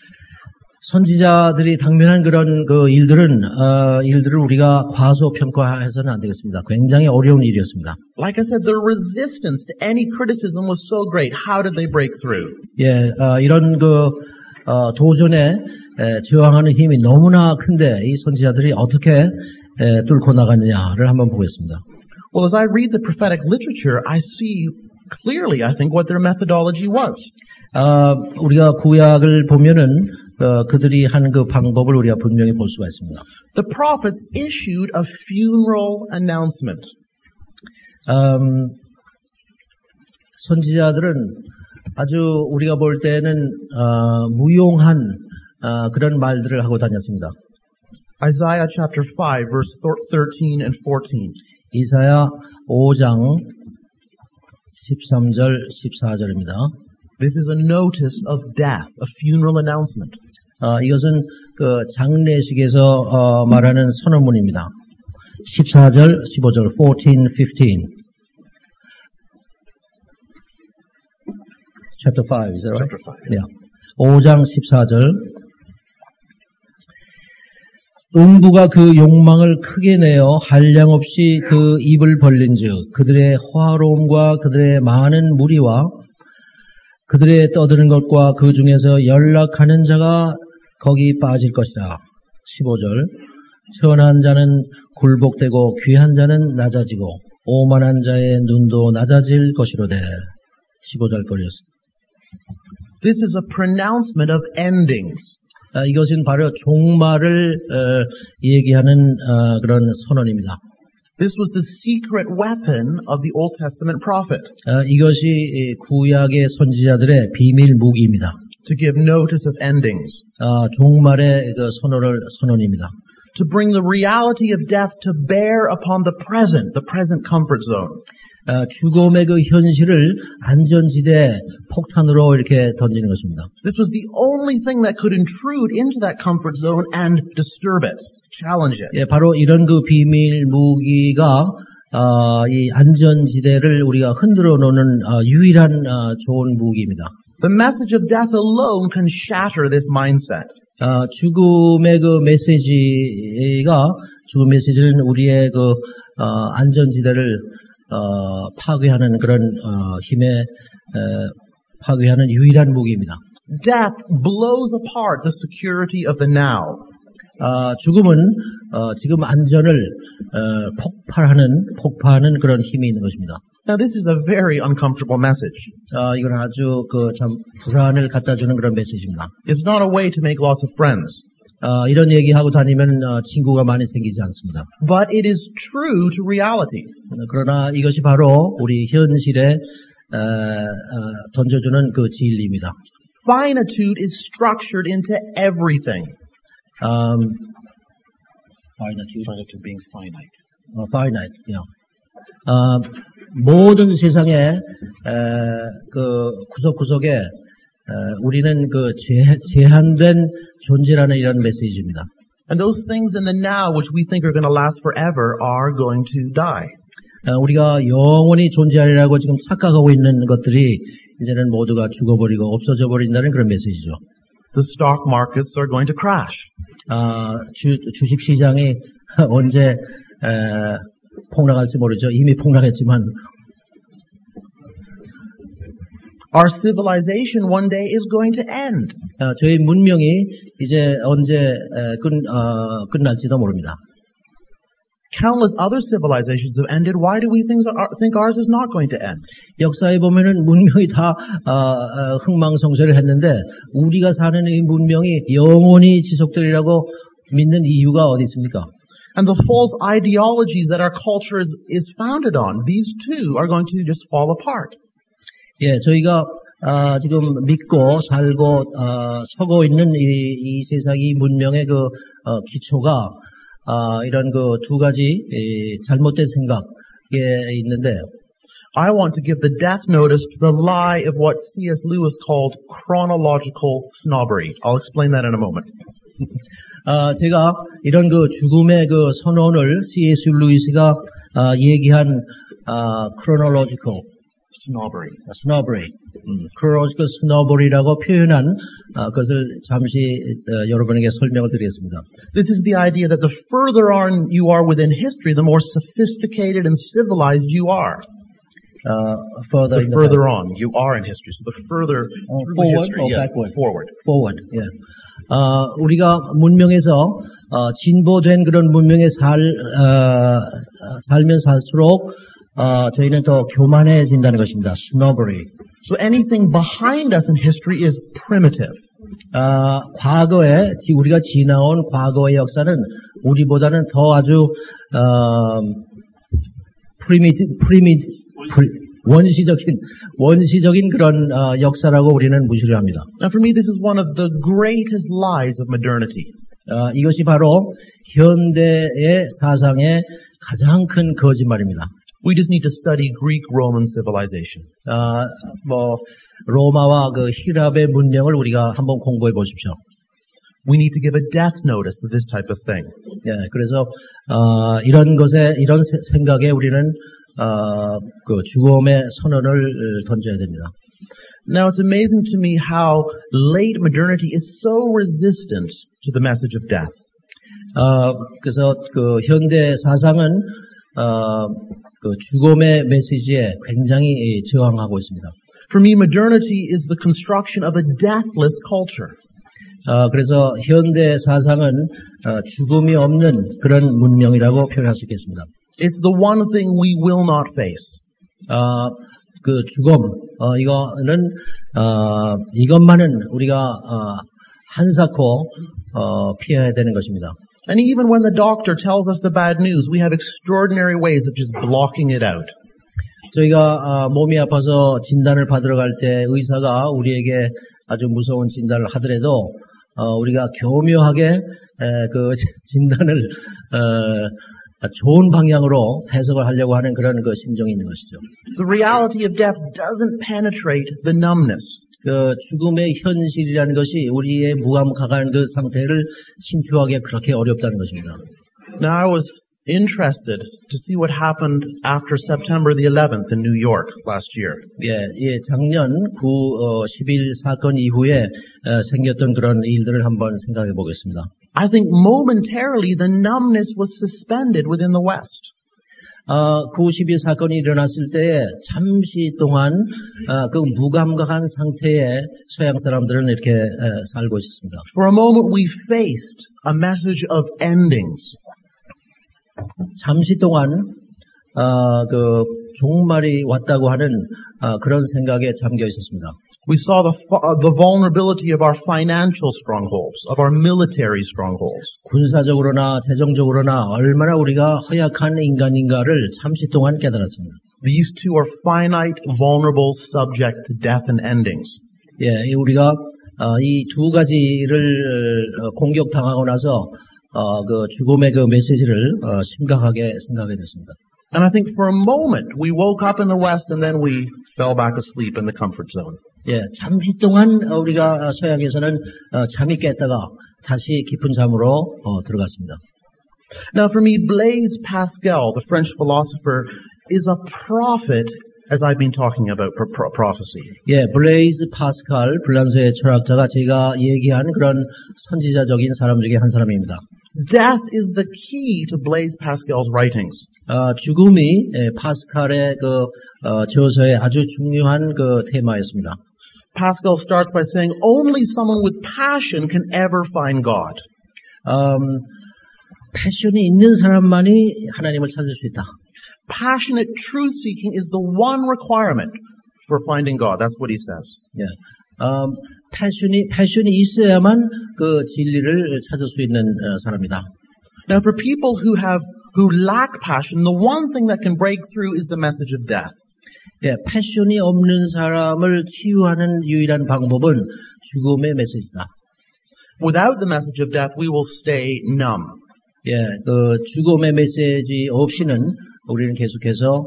선지자들이 당면한 그런 그 일들을 우리가 과소평가해서는 안 되겠습니다. 굉장히 어려운 일이었습니다. Like I said, the resistance to any criticism was so great. How did they break through? 예, 이런 그 도전에 저항하는 힘이 너무나 큰데 이 선지자들이 어떻게 뚫고 나갔느냐를 한번 보겠습니다. Well, as I read the prophetic literature, I see clearly, I think, what their methodology was. 우리가 구약을 보면은 그들이 하는 그 방법을 우리가 분명히 볼 수가 있습니다. The prophets issued a funeral announcement. 선지자들은 아주 우리가 볼 때는 무용한 그런 말들을 하고 다녔습니다. Isaiah chapter 5, verse 13 and 14. 이사야 5장 13절 14절입니다. This is a notice of death, a funeral announcement. 이것은 그 장례식에서 말하는 선언문입니다. 14절, 15절, 14, 15. Chapter 5, is that right? Chapter 5. Yeah. 5장 14절. 음부가 그 욕망을 크게 내어 한량없이 그 입을 벌린즉 그들의 화로움과 그들의 많은 무리와 그들의 떠드는 것과 그 중에서 연락하는 자가 거기 빠질 것이다. 15절. 선한 자는 굴복되고 귀한 자는 낮아지고 오만한 자의 눈도 낮아질 것이로되. 15절 거리였습니다. This is a pronouncement of endings. 이것은 바로 종말을 얘기하는 그런 선언입니다. This was the secret weapon of the Old Testament prophet. 이것이 구약의 선지자들의 비밀 무기입니다. To give notice of endings. 종말의 그 선언입니다. To bring the reality of death to bear upon the present comfort zone. 죽음의 그 현실을 안전지대 폭탄으로 이렇게 던지는 것입니다. This was the only thing that could intrude into that comfort zone and disturb it, challenge it. 예, 바로 이런 그 비밀 무기가 이 안전지대를 우리가 흔들어 놓는 유일한 좋은 무기입니다. The message of death alone can shatter this mindset. 죽음의 그 죽음 메시지는 우리의 그 안전지대를 파괴하는 그런 힘에 파괴하는 유일한 무기입니다. Death blows apart the security of the now. 죽음은 지금 안전을 폭파하는 그런 힘이 있는 것입니다. Now this is a very uncomfortable message. 이건 아주 그 참 불안을 갖다 주는 그런 메시지입니다. It's not a way to make lots of friends. 이런 얘기하고 다니면 친구가 많이 생기지 않습니다. But it is true to reality. 그러나 이것이 바로 우리 현실에 던져주는 그 진리입니다. Finitude is structured into everything. Finitude being finite. Finite, yeah. 모든 세상의 그 구석구석에 우리는 그 제한된 존재라는 이런 메시지입니다. And those things in the now which we think are going to last forever are going to die. 우리가 영원히 존재하리라고 지금 착각하고 있는 것들이 이제는 모두가 죽어버리고 없어져 버린다는 그런 메시지죠. The stock markets are going to crash. 주식 시장이 언제 폭락할지 모르죠. 이미 폭락했지만. Our civilization one day is going to end. 저희 문명이 이제 언제 끝날지도 모릅니다. Countless other civilizations have ended. Why do we think ours is not going to end? 역사에 보면은 문명이 다 흥망성쇠를 했는데 우리가 사는 이 문명이 영원히 지속되리라고 믿는 이유가 어디 있습니까? And the false ideologies that our culture is founded on, these too are going to just fall apart. 예, 저희가 지금 믿고 살고 서고 있는 이 세상 이 문명의 그 기초가 이런 그 두 가지 잘못된 생각에 있는데 I want to give the death notice to the lie of what C.S. Lewis called chronological snobbery. I'll explain that in a moment. 제가 이런 그 죽음의 그 선언을 C.S. 루이스가 얘기한 chronological snobbery, chronological snobbery라고 표현한 것을 잠시 여러분에게 설명을 드리겠습니다. This is the idea that the further on you are within history, the more sophisticated and civilized you are. The further on you are in history, so the further forward history, or backward? Forward. 예. 우리가 문명에서 진보된 그런 문명에 살면 살수록 저희는 더 교만해진다는 것입니다. Snobbery. So anything behind us in history is primitive. 과거에 우리가 지나온 과거의 역사는 우리보다는 원시적인 그런 역사라고 우리는 무시를 합니다. Now for me, this is one of the greatest lies of modernity. 이것이 바로 현대의 사상의 가장 큰 거짓말입니다. We just need to study Greek-Roman civilization. 로마와 그 히랍의 문명을 우리가 한번 공부해 보십시오. We need to give a death notice to this type of thing. 예, 그래서 이런 생각에 우리는 그 죽음의 선언을 던져야 됩니다. Now it's amazing to me how late modernity is so resistant to the message of death. 그래서 그 현대 사상은 그 죽음의 메시지에 굉장히 저항하고 있습니다. For me, modernity is the construction of a deathless culture. 그래서 현대 사상은 죽음이 없는 그런 문명이라고 표현할 수 있겠습니다. It's the one thing we will not face. 그 죽음, 이것만은 우리가 한사코 피해야 되는 것입니다. And even when the doctor tells us the bad news, we have extraordinary ways of just blocking it out. 저희가 몸이 아파서 진단을 받으러 갈 때 의사가 우리에게 아주 무서운 진단을 하더라도 우리가 교묘하게 그 진단을 좋은 방향으로 해석을 하려고 하는 그런 그 심정이 있는 것이죠. The reality of death doesn't penetrate the numbness. 그 죽음의 현실이라는 것이 우리의 무감각한 그 상태를 침투하기 그렇게 어렵다는 것입니다. Now I was interested to see what happened after September the 11th in New York last year. 예, 작년 11 사건 이후에 생겼던 그런 일들을 한번 생각해 보겠습니다. I think momentarily the numbness was suspended within the West. 9.12 사건이 일어났을 때에 잠시 동안 그 무감각한 상태에 서양 사람들은 이렇게 살고 있었습니다. For a moment we faced a message of endings. 잠시 동안 그 종말이 왔다고 하는 그런 생각에 잠겨 있었습니다. We saw the vulnerability of our financial strongholds, of our military strongholds. 군사적으로나 재정적으로나 얼마나 우리가 허약한 인간인가를 잠시 동안 깨달았습니다. These two are finite, vulnerable, subject to death and endings. 예, 우리가 이 두 가지를 공격당하고 나서 그 죽음의 그 메시지를 심각하게 생각하게 됐습니다. And I think for a moment we woke up in the West and then we fell back asleep in the comfort zone. 예, 잠시 동안 우리가 서양에서는 잠이 깼다가 다시 깊은 잠으로 들어갔습니다. Now for me, Blaise Pascal, the French philosopher, is a prophet as I've been talking about prophecy. 예, 블레이즈 파스칼, 프랑스의 철학자가 제가 얘기한 그런 선지자적인 사람 중에 한 사람입니다. Death is the key to Blaise Pascal's writings. 죽음이 파스칼의 그 저서의 아주 중요한 그 테마였습니다. Pascal starts by saying only someone with passion can ever find God. 패션이 있는 사람만이 하나님을 찾을 수 있다. Passionate truth-seeking is the one requirement for finding God. That's what he says. 예, 패션이 있어야만 그 진리를 찾을 수 있는 사람이다. Now, for people who lack passion, the one thing that can break through is the message of death. 예, 패션이 없는 사람을 치유하는 유일한 방법은 죽음의 메시지다. Without the message of death, we will stay numb. 예, 그 죽음의 메시지 없이는 우리는 계속해서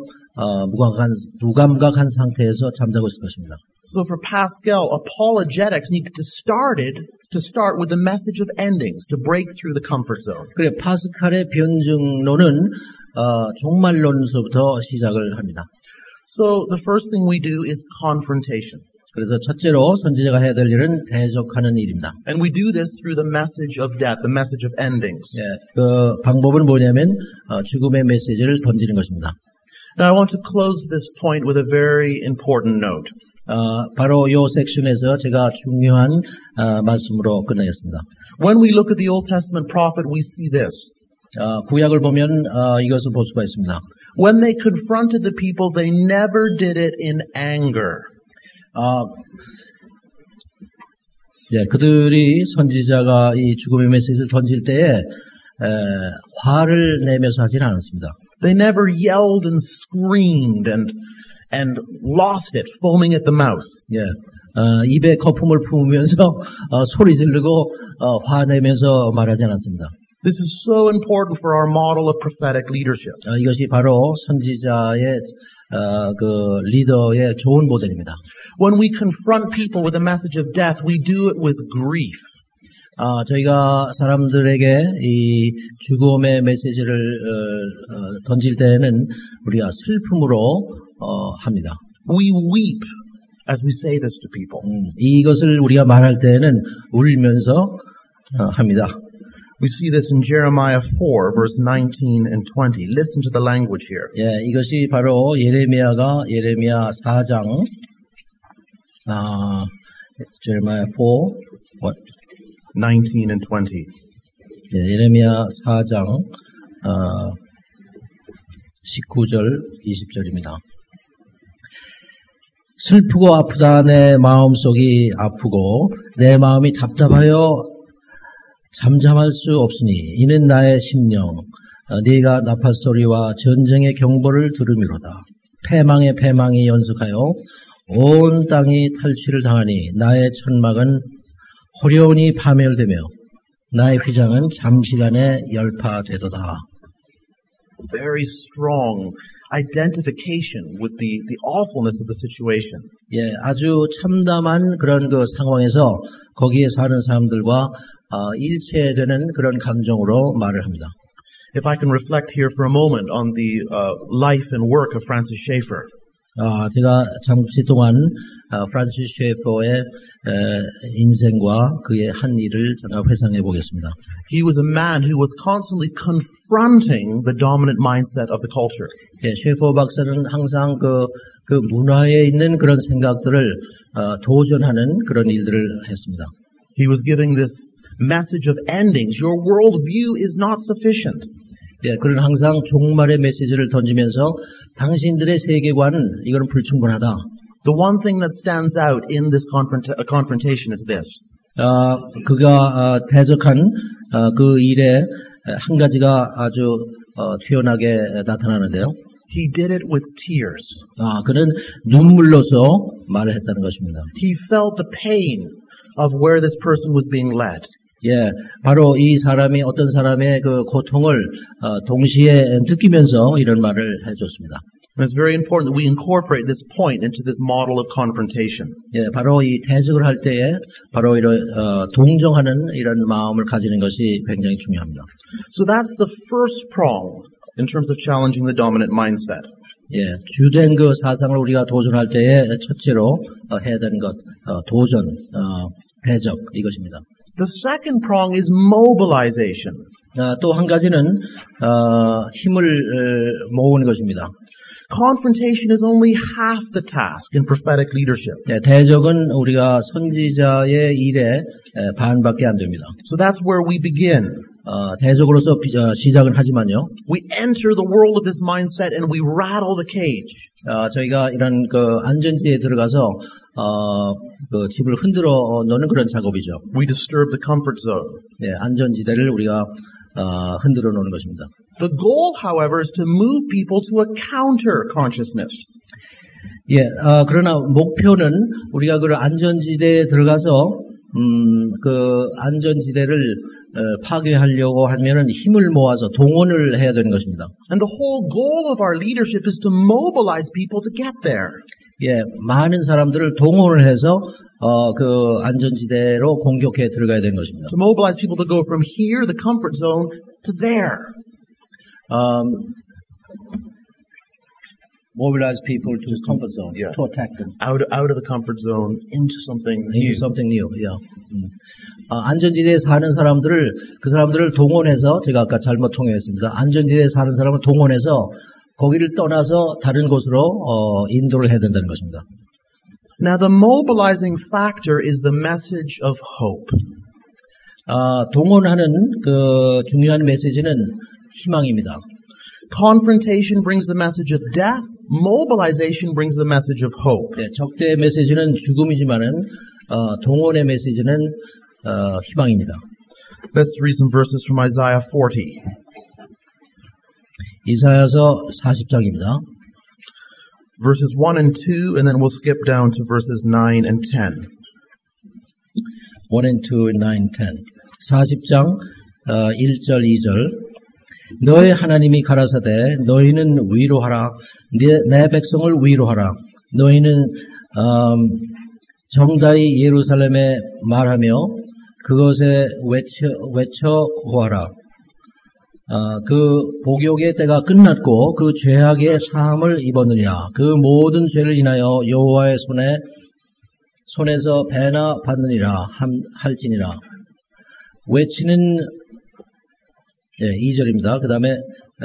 무감각한 상태에서 잠자고 있을 것입니다. So for Pascal, apologetics need to start with the message of endings to break through the comfort zone. 그래, 파스칼의 변증론은 종말론서부터 시작을 합니다. So the first thing we do is confrontation. 그래서 첫째로 선지자가 해야 될 일은 대적하는 일입니다. And we do this through the message of death, the message of endings. 예, 그 방법은 뭐냐면 죽음의 메시지를 던지는 것입니다. Now I want to close this point with a very important note. 바로 이 섹션에서 제가 중요한 말씀으로 끝내겠습니다. When we look at the Old Testament prophet, we see this. 구약을 보면 이것을 볼 수가 있습니다. When they confronted the people, they never did it in anger. 예, 그들이 선지자가 이 죽음의 메시지를 던질 때에 화를 내면서 하지는 않았습니다. They never yelled and screamed and lost it, foaming at the mouth. 예, 입에 거품을 품으면서 소리 지르고 화내면서 말하지 않았습니다. This is so important for our model of prophetic leadership. 이것이 바로 선지자의 그 리더의 좋은 모델입니다. When we confront people with a message of death, we do it with grief. 저희가 사람들에게 이 죽음의 메시지를 던질 때에는 우리가 슬픔으로 합니다. We weep as we say this to people. 이것을 우리가 말할 때에는 울면서 합니다. We see this in Jeremiah 4, verse 19 and 20. Listen to the language here. 예, 이것이 바로 예레미야 4장, Jeremiah 4, what? 19 and 20. 예, 예레미야 4장, 19절, 20절입니다. 슬프고 아프다 내 마음속이 아프고 내 마음이 답답하여 잠잠할 수 없으니 이는 나의 심령 네가 나팔소리와 전쟁의 경보를 들음이로다. 패망의 패망이 연속하여 온 땅이 탈취를 당하니 나의 천막은 호려운이 파멸되며 나의 휘장은 잠시간에 열파되도다. Very strong identification with the awfulness of the situation. 예, 아주 참담한 그런 그 상황에서 거기에 사는 사람들과 일체되는 그런 감정으로 말을 합니다. If I can reflect here for a moment on the life and work of Francis Schaeffer. 제가 잠시 동안 프란시스 셰퍼의 인생과 그의 한 일을 제가 회상해 보겠습니다. He was a man who was constantly confronting the dominant mindset of the culture. 예, 셰퍼 박사는 항상 그 문화에 있는 그런 생각들을 도전하는 그런 일들을 했습니다. He was giving this message of endings. Your worldview is not sufficient. 예, 그는 항상 종말의 메시지를 던지면서 당신들의 세계관은 이거는 불충분하다. The one thing that stands out in this confrontation is this. 그가 대적한 그 일에 한 가지가 아주 튀어나게 나타나는데요. He did it with tears. 그는 눈물로서 말을 했다는 것입니다. He felt the pain of where this person was being led. 예, 바로 이 사람이 어떤 사람의 그 고통을 동시에 느끼면서 이런 말을 해줬습니다. And it's very important that we incorporate this point into this model of confrontation. 예, 바로 이 대적을 할 때에 바로 이런 동정하는 이런 마음을 가지는 것이 굉장히 중요합니다. So that's the first prong in terms of challenging the dominant mindset. 예, 주된 그 사상을 우리가 도전할 때에 첫째로 해야 되는 것, 도전, 대적 이것입니다. The second prong is mobilization. 또 한 가지는 힘을 모으는 것입니다. Confrontation is only half the task in prophetic leadership. 예, 대적은 우리가 선지자의 일에 반밖에 안 됩니다. So that's where we begin. 대적으로서 시작은 하지만요. We enter the world of this mindset and we rattle the cage. 저희가 이런 그 안전지에 들어가서 그 집을 흔들어 놓는 그런 작업이죠. We disturb the comfort zone. 예, 안전지대를 우리가 흔들어 놓는 것입니다. The goal, however, is to move people to a counter consciousness. 예, 그러나 목표는 우리가 그 안전지대에 들어가서 그 안전지대를 파괴하려고 하면은 힘을 모아서 동원을 해야 되는 것입니다. And the whole goal of our leadership is to mobilize people to get there. 예, 많은 사람들을 동원을 해서 그 안전지대로 공격해 들어가야 되는 것입니다. To mobilize people to go from here, the comfort zone, to there. Mobilize people to comfort zone, to attack them. Out of the comfort zone into something Into something new. Yeah. 안전지대에 사는 사람들을 그 사람들을 동원해서 제가 아까 잘못 통역했습니다. 안전지대에 사는 사람을 동원해서 거기를 떠나서 다른 곳으로 인도를 해야 된다는 것입니다. Now the mobilizing factor is the message of hope. 동원하는 그 중요한 메시지는 희망입니다. Confrontation brings the message of death. Mobilization brings the message of hope. 네, 적대의 메시지는 죽음이지만은 동원의 메시지는 희망입니다. Let's read some verses from Isaiah 40. 이사야서 40장입니다. verses 1 and 2, and then we'll skip down to verses 9 and 10. 1 and 2, 9, 10. 40장 1절, 2절. 너의 하나님이 가라사대 너희는 위로하라. 내 백성을 위로하라. 너희는 정다이 예루살렘에 말하며 그것에 외쳐 고하라. 그 복역의 때가 끝났고 그 죄악의 사함을 입었느냐. 그 모든 죄를 인하여 여호와의 손에서 배나 받느니라 할지니라. 외치는 2절입니다. 그 다음에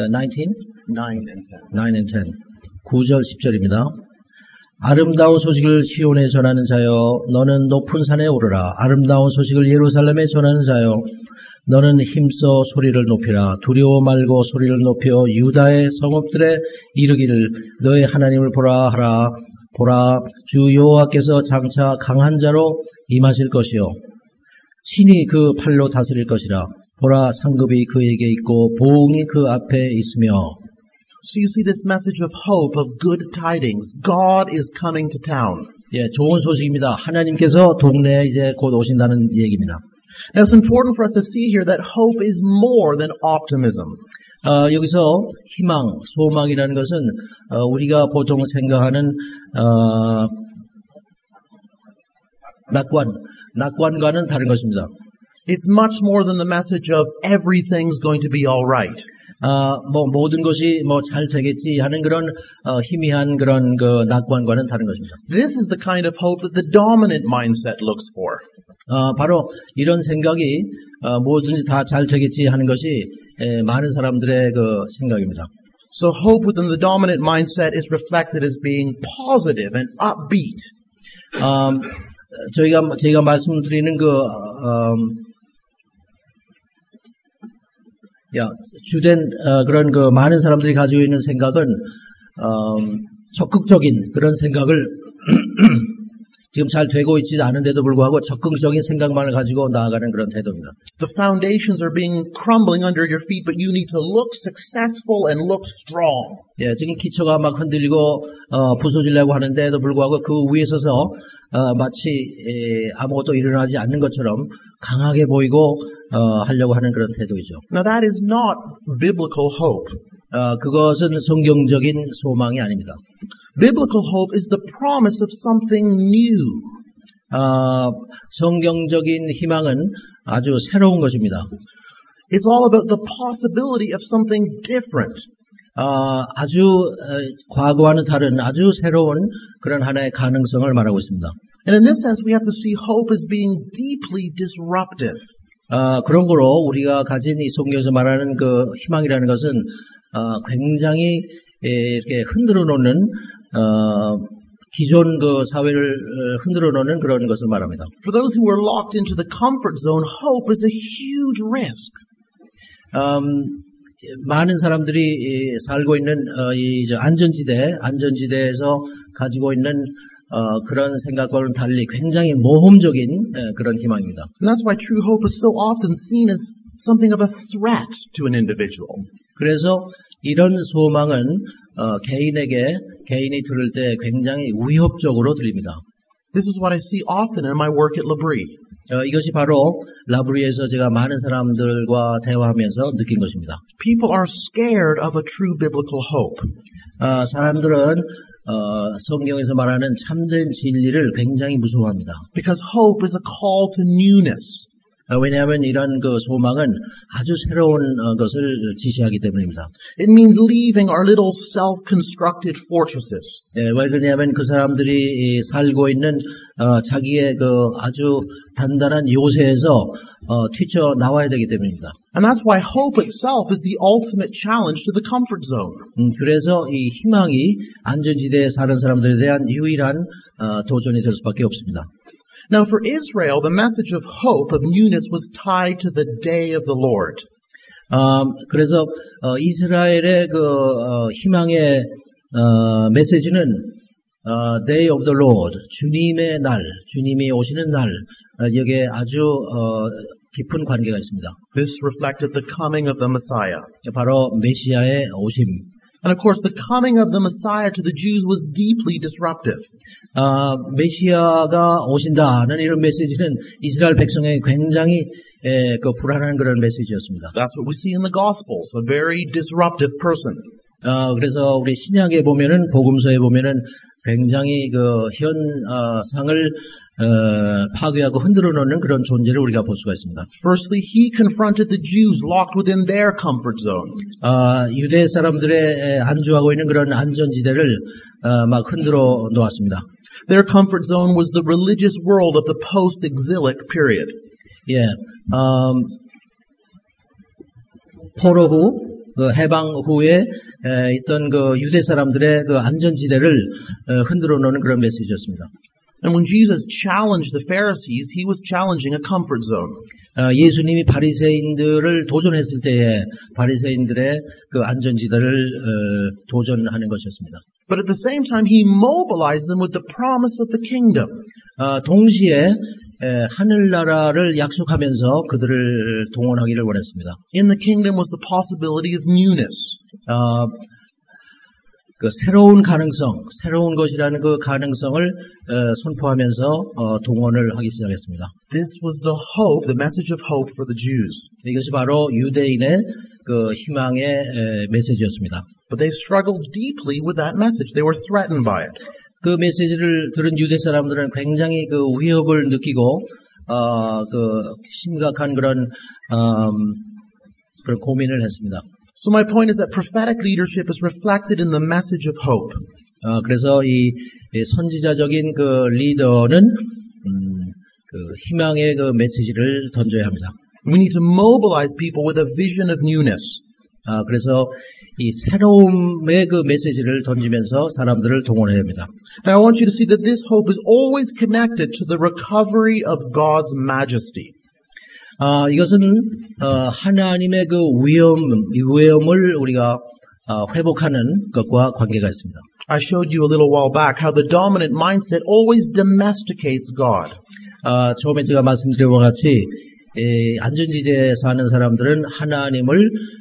9 and 10. 9절 10절입니다. 아름다운 소식을 시온에 전하는 자여 너는 높은 산에 오르라. 아름다운 소식을 예루살렘에 전하는 자여 너는 힘써 소리를 높이라. 두려워 말고 소리를 높여 유다의 성읍들에 이르기를 너의 하나님을 보라 하라. 보라 주 여호와께서 장차 강한 자로 임하실 것이요 친히 그 팔로 다스릴 것이라. 보라 상급이 그에게 있고 보응이 그 앞에 있으며. So you see this message of hope, of good tidings. God is coming to town. 예, 좋은 소식입니다. 하나님께서 동네에 이제 곧 오신다는 얘기입니다. Now it's important for us to see here that hope is more than optimism. 여기서 희망, 소망이라는 것은 우리가 보통 생각하는 낙관과는 다른 것입니다. It's much more than the message of everything's going to be all right. 모든 것이 잘 되겠지 하는 그런 희미한 그런 그 낙관과는 다른 것입니다. This is the kind of hope that the dominant mindset looks for. 바로 이런 생각이 뭐든지 다 잘 되겠지 하는 것이 많은 사람들의 그 생각입니다. So hope within the dominant mindset is reflected as being positive and upbeat. 제가 말씀드리는 주된 그런 그 많은 사람들이 가지고 있는 생각은 적극적인 그런 생각을 지금 잘 되고 있지 않은데도 불구하고 적극적인 생각만을 가지고 나아가는 그런 태도입니다. The foundations are being crumbling under your feet, but you need to look successful and look strong. 예, 지금 기초가 막 흔들리고 부서지려고 하는데도 불구하고 그 위에 서서 마치 아무것도 일어나지 않는 것처럼 강하게 보이고 하려고 하는 그런 태도이죠. Now that is not biblical hope. 그것은 성경적인 소망이 아닙니다. Biblical hope is the promise of something new. 성경적인 희망은 아주 새로운 것입니다. It's all about the possibility of something different. 아주 과거와는 다른 아주 새로운 그런 하나의 가능성을 말하고 있습니다. And in this sense, we have to see hope as being deeply disruptive. 그런 거로 우리가 가진 이 성경에서 말하는 그 희망이라는 것은 굉장히 이렇게 흔들어 놓는 기존 그 사회를 흔들어 놓는 그런 것을 말합니다. For those who are locked into the comfort zone, hope is a huge risk. 많은 사람들이 살고 있는 이 안전지대에서 가지고 있는 그런 생각과는 달리 굉장히 모험적인 그런 희망입니다. And that's why true hope is so often seen as something of a threat to an individual. 그래서 이런 소망은 개인이 들을 때 굉장히 위협적으로 들립니다. This is what I see often in my work at L'Abri. 이것이 바로 라브리에서 제가 많은 사람들과 대화하면서 느낀 것입니다. People are scared of a true biblical hope. 사람들은 성경에서 말하는 참된 진리를 굉장히 무서워합니다. Because hope is a call to newness. 왜냐하면 이런 그 소망은 아주 새로운 것을 지시하기 때문입니다. It means leaving our little self-constructed fortresses. 왜 그러냐면 그 사람들이 살고 있는 자기의 그 아주 단단한 요새에서 튀쳐 나와야 되기 때문입니다. And that's why hope itself is the ultimate challenge to the comfort zone. 그래서 이 희망이 안전지대에 사는 사람들에 대한 유일한 도전이 될 수밖에 없습니다. Now for Israel, the message of hope, of newness, was tied to the day of the Lord. 그래서 이스라엘의 그 희망의 메시지는 Day of the Lord, 주님의 날, 주님이 오시는 날, 여기에 아주 깊은 관계가 있습니다. This reflected the coming of the Messiah. 바로 메시아의 오심. And of course, the coming of the Messiah to the Jews was deeply disruptive. 메시아가 오신다는 이런 메시지는 이스라엘 백성에게 굉장히 그 불안한 그런 메시지였습니다. That's what we see in the Gospels, a very disruptive person. 그래서 우리 신약에 보면은 복음서에 보면은 굉장히 그 현상을 파괴하고 흔들어 놓는 그런 존재를 우리가 볼 수가 있습니다. Firstly, he confronted the Jews locked within their comfort zone. 유대 사람들의 안주하고 있는 그런 안전지대를 막 흔들어 놓았습니다. Their comfort zone was the religious world of the post-exilic period. 예, 포로 후, 그 해방 후에 있던 그 유대 사람들의 그 안전지대를 흔들어 놓는 그런 메시지였습니다. And when Jesus challenged the Pharisees, he was challenging a comfort zone. 예수님이 바리새인들을 도전했을 때에 바리새인들의 그 안전지대를 도전하는 것이었습니다. But at the same time, he mobilized them with the promise of the kingdom. 동시에 하늘나라를 약속하면서 그들을 동원하기를 원했습니다. In the kingdom was the possibility of newness. 그 새로운 가능성, 새로운 것이라는 그 가능성을 선포하면서 동원을 하기 시작했습니다. This was the hope, the message of hope for the Jews. 이것이 바로 유대인의 그 희망의 메시지였습니다. But they struggled deeply with that message. They were threatened by it. 그 메시지를 들은 유대 사람들은 굉장히 그 위협을 느끼고 그 심각한 그런 고민을 했습니다. So my point is that prophetic leadership is reflected in the message of hope. 그래서 이 선지자적인 그 리더는 그 희망의 그 메시지를 던져야 합니다. We need to mobilize people with a vision of newness. 그래서 이 새로움의 그 메시지를 던지면서 사람들을 동원해야 합니다. Now I want you to see that this hope is always connected to the recovery of God's majesty. 이것은 하나님의 그 위엄을 우리가 회복하는 것과 관계가 있습니다. I showed you a little while back how the dominant mindset always domesticates God. 처음에 제가 말씀드린 것과 같이 안전지대에 사는 사람들은 하나님을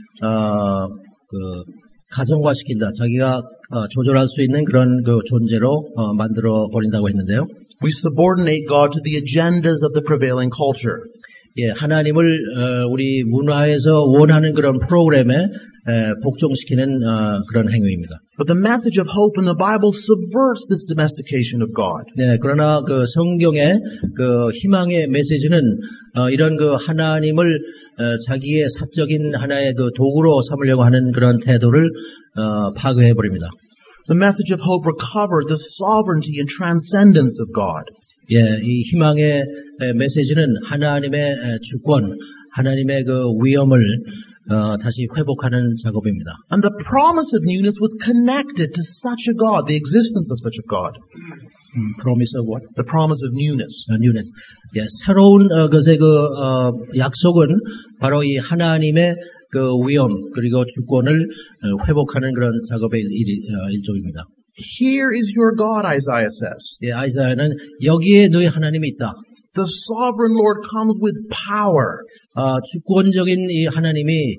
가정화시킨다. 자기가 조절할 수 있는 그런 그 존재로 만들어 버린다고 했는데요. We subordinate God to the agendas of the prevailing culture. 예, 하나님을 우리 문화에서 원하는 그런 프로그램에 복종시키는 그런 행위입니다. But the message of hope in the Bible subverts this domestication of God. 네, 그러나 그 성경의 그 희망의 메시지는 이런 그 하나님을 자기의 사적인 하나의 그 도구로 삼으려고 하는 그런 태도를 파괴해 버립니다. The message of hope recovered the sovereignty and transcendence of God. 예, 이 희망의 메시지는 하나님의 주권, 하나님의 그 위엄을 다시 회복하는 작업입니다. And the promise of newness was connected to such a God, the existence of such a God. Promise of what? The promise of newness. newness. 예, 새로운 것의 그 약속은 바로 이 하나님의 그 위엄 그리고 주권을 회복하는 그런 작업의 일종입니다. Here is your God, Isaiah says. 예, 아이사야는 여기에 너희 하나님이 있다. The sovereign Lord comes with power. 주권적인 이 하나님이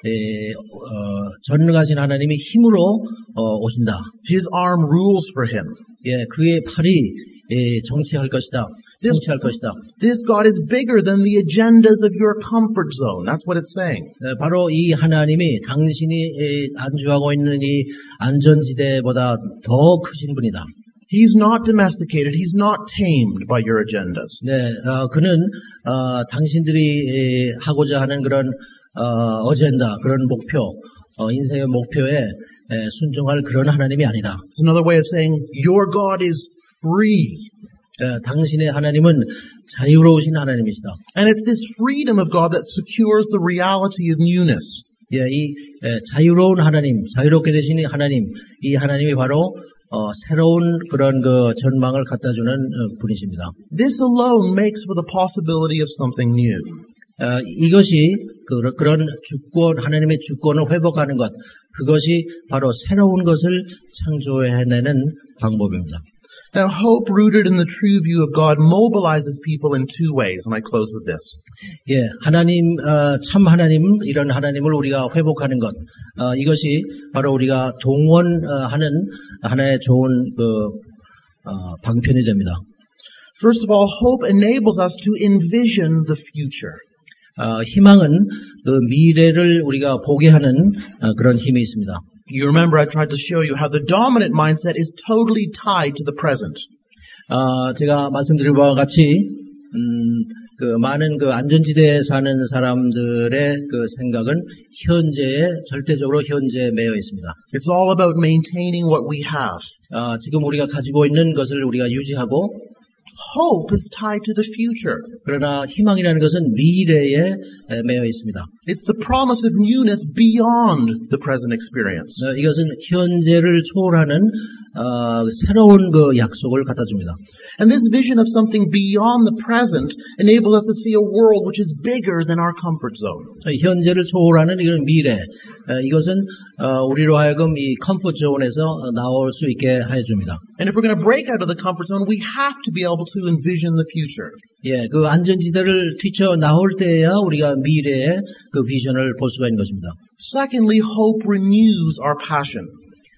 전능하신 하나님이 힘으로 오신다. His arm rules for him. 예, 그의 팔이 정치할 것이다. 통치할 것이다. This God is bigger than the agendas of your comfort zone. That's what it's saying. 바로 이 하나님이 당신이 안주하고 있는 이 안전지대보다 더 크신 분이다. He's not domesticated. He's not tamed by your agendas. 네, 그는 당신들이 하고자 하는 그런 어젠다, 그런 목표, 인생의 목표에 순종할 그런 하나님이 아니다. It's another way of saying your God is free. 당신의 하나님은 자유로우신 하나님이시다. And it's this freedom of God that secures the reality of newness. 예, 이 자유로운 하나님, 자유롭게 되신 하나님, 이 하나님이 바로 새로운 그런 그 전망을 갖다 주는 분이십니다. This alone makes for the possibility of something new. 이것이 그런 주권, 하나님의 주권을 회복하는 것, 그것이 바로 새로운 것을 창조해내는 방법입니다. Now, hope rooted in the true view of God mobilizes people in two ways, and I close with this. 예, 하나님, 참 하나님, 이런 하나님을 우리가 회복하는 것, 이것이 바로 우리가 동원하는 하나의 좋은 방편이 됩니다. First of all, hope enables us to envision the future. 희망은 그 미래를 우리가 보게 하는 그런 힘이 있습니다. You remember I tried to show you how the dominant mindset is totally tied to the present. 제가 말씀드린 바와 같이 그 많은 그 안전지대에 사는 사람들의 그 생각은 절대적으로 현재에 매여 있습니다. It's all about maintaining what we have. 지금 우리가 가지고 있는 것을 우리가 유지하고 Hope is tied to the future. 그러나 희망이라는 것은 미래에 매여 있습니다. It's the promise of newness beyond the present experience. 이것은 현재를 초월하는 새로운 그 약속을 갖다 줍니다. And this vision of something beyond the present enables us to see a world which is bigger than our comfort zone. 현재를 초월하는 이런 미래, 이것은 우리로 하여금 이 컴포트 존에서 나올 수 있게 해줍니다. And if we're going to break out of the comfort zone, we have to be able to envision the future. 예, 그 안전지대를 뛰쳐 나올 때야 우리가 미래의 그 비전을 볼 수가 있는 것입니다. Secondly, hope renews our passion.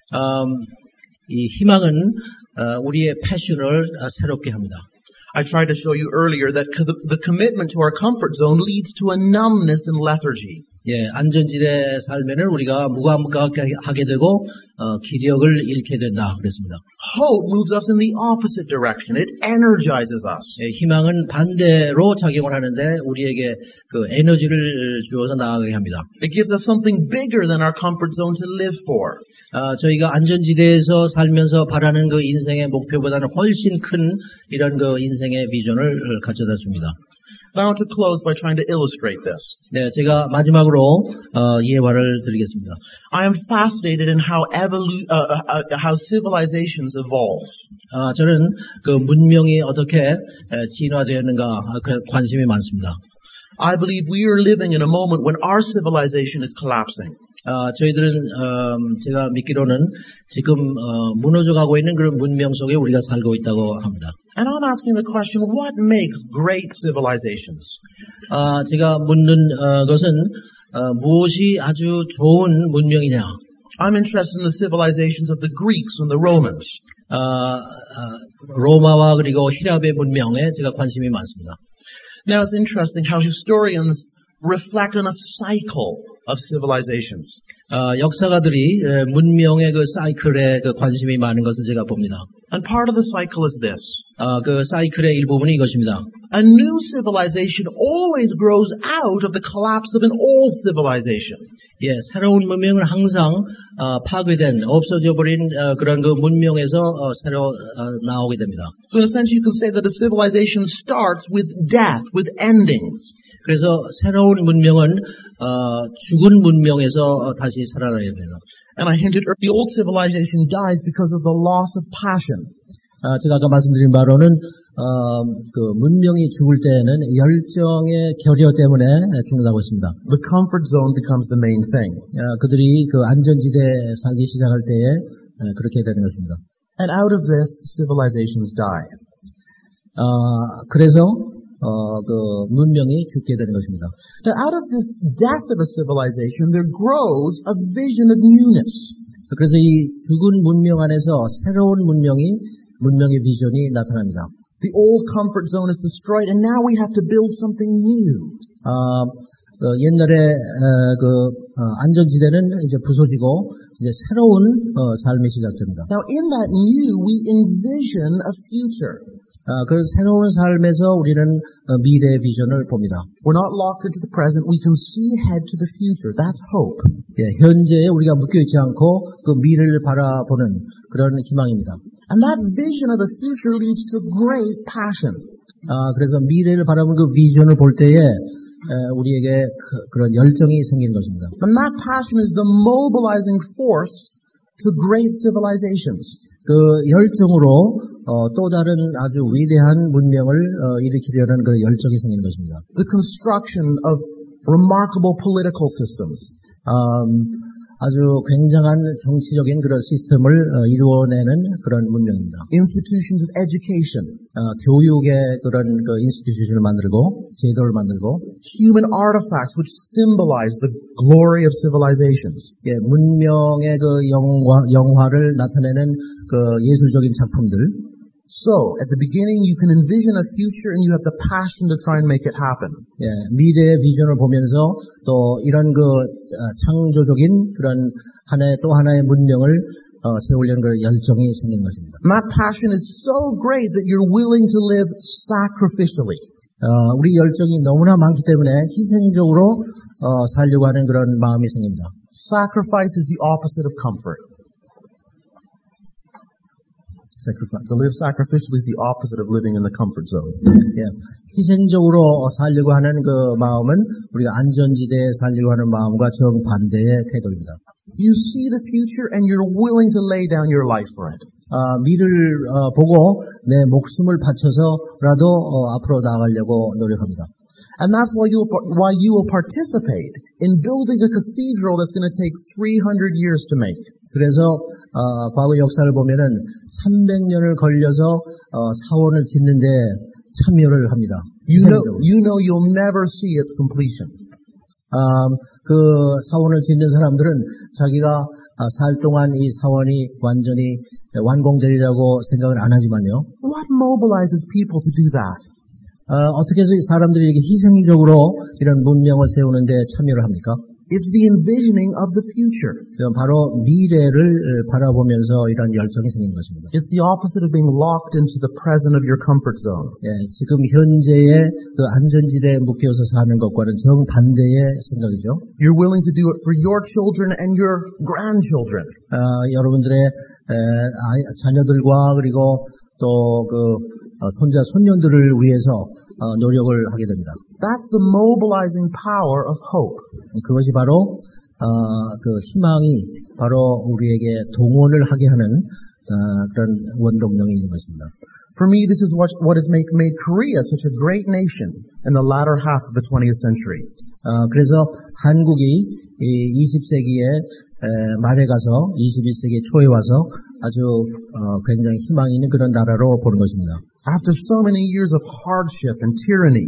이 희망은 우리의 패션을 새롭게 합니다. I tried to show you earlier that the commitment to our comfort zone leads to a numbness and lethargy. 예, 안전지대 살면은 우리가 무감각하게 되고 기력을 잃게 된다 그랬습니다. Hope moves us in the opposite direction. It energizes us. 예, 희망은 반대로 작용을 하는데 우리에게 그 에너지를 주어서 나아가게 합니다. It gives us something bigger than our comfort zone to live for. 저희가 안전지대에서 살면서 바라는 그 인생의 목표보다는 훨씬 큰 이런 그 인생의 비전을 가져다 줍니다. I want to close by trying to illustrate this. 네, 제가 마지막으로 예화를 드리겠습니다. I am fascinated in how civilizations evolve. 저는 그 문명이 어떻게 진화되었는가 관심이 많습니다. I believe we are living in a moment when our civilization is collapsing. 저희들은 제가 믿기로는 지금 무너져가고 있는 그런 문명 속에 우리가 살고 있다고 합니다. And I'm asking the question, what makes great civilizations? 제가 묻는 것은 무엇이 아주 좋은 문명이냐? I'm interested in the civilizations of the Greeks and the Romans. 로마와 그리고 히랍의 문명에 제가 관심이 많습니다. Now it's interesting how historians reflect on a cycle of civilizations. 역사가들이 문명의 그 사이클에 그 관심이 많은 것을 제가 봅니다. And part of the cycle is this. 그 사이클의 일부분이 이것입니다. A new civilization always grows out of the collapse of an old civilization. 예, 새로운 문명은 항상 파괴된, 없어져 버린 그런 그 문명에서 새로 나오게 됩니다. So in a sense you can say that a civilization starts with death, with endings. 그래서 새로운 문명은 죽은 문명에서 다시 살아나야 됩니다. And I hinted earlier, the old civilization dies because of the loss of passion. 제가 아까 말씀드린 바로는 그 문명이 죽을 때에는 열정의 결여 때문에 죽는다고 했습니다. The comfort zone becomes the main thing. 그들이 그 안전지대에 살기 시작할 때에 그렇게 되는 것입니다. And out of this, civilizations die. 그래서 그 문명이 죽게 되는 것입니다. Now, out of this death of a civilization, there grows a vision of newness. 그래서 이 죽은 문명 안에서 새로운 문명의 비전이 나타납니다. The old comfort zone is destroyed, and now we have to build something new. 옛날에 안전지대는 이제 부서지고 이제 새로운 삶이 시작됩니다. Now, in that new, we envision a future. 그 새로운 삶에서 우리는 미래의 비전을 봅니다. We're not locked into the present. We can see ahead to the future. That's hope. 예, 현재에 우리가 묶여있지 않고 그 미래를 바라보는 그런 희망입니다. And that vision of the future leads to great passion. 그래서 미래를 바라보는 그 비전을 볼 때에 우리에게 그런 열정이 생기는 것입니다. And that passion is the mobilizing force to great civilizations. 그 열정으로 또 다른 아주 위대한 문명을 일으키려는 그 열정이 생기는 것입니다. The construction of remarkable political systems. 아주 굉장한 정치적인 그런 시스템을 이루어내는 그런 문명입니다. Institutions of education. 교육의 그런 그 인스티튜션을 만들고 제도를 만들고 Human artifacts which symbolize the glory of civilizations. 예, 문명의 그 영화를 나타내는 그 예술적인 작품들. So, at the beginning you can envision a future and you have the passion to try and make it happen. 예, 미래의 비전을 보면서 또 이런 그 창조적인 그런 또 하나의 문명을 세우려는 그런 열정이 생긴 것입니다. And that passion is so great that you're willing to live sacrificially. 우리 열정이 너무나 많기 때문에 희생적으로 살려고 하는 그런 마음이 생깁니다. Sacrifice is the opposite of comfort. To live sacrificially is the opposite of living in the comfort zone. 예, 희생적으로 살려고 하는 그 마음은 우리가 안전지대에 살려고 하는 마음과 정반대의 태도입니다. You see the future and you're willing to lay down your life for it. 미래를 보고 내 목숨을 바쳐서라도 앞으로 나아가려고 노력합니다. And that's why you will participate in building a cathedral that's going to take 300 years to make. 그래서 과거 역사를 보면은 300년을 걸려서 사원을 짓는데 참여를 합니다. You know you'll never see its completion. 그 사원을 짓는 사람들은 자기가 살 동안 이 사원이 완전히 완공되리라고 생각을 안 하지만요. What mobilizes people to do that? 어떻게 해서 사람들이 이렇게 희생적으로 이런 문명을 세우는데 참여를 합니까? It's the envisioning of the future. 바로 미래를 바라보면서 이런 열정이 생긴 것입니다. It's the opposite of being locked into the present of your comfort zone. 예, 지금 현재의 그 안전지대에 묶여서 사는 것과는 정반대의 생각이죠. You're willing to do it for your children and your grandchildren. 여러분들의 자녀들과 그리고 또 그 손자 손녀들을 위해서 노력을 하게 됩니다. That's the mobilizing power of hope. 그것이 바로 그 희망이 바로 우리에게 동원을 하게 하는 그런 원동력이 있는 것입니다. For me, this is what has made Korea such a great nation in the latter half of the 20th century. 그래서 한국이 20세기의 말에 가서 21세기 초에 와서 아주 굉장히 희망이 있는 그런 나라로 보는 것입니다. After so many years of hardship and tyranny,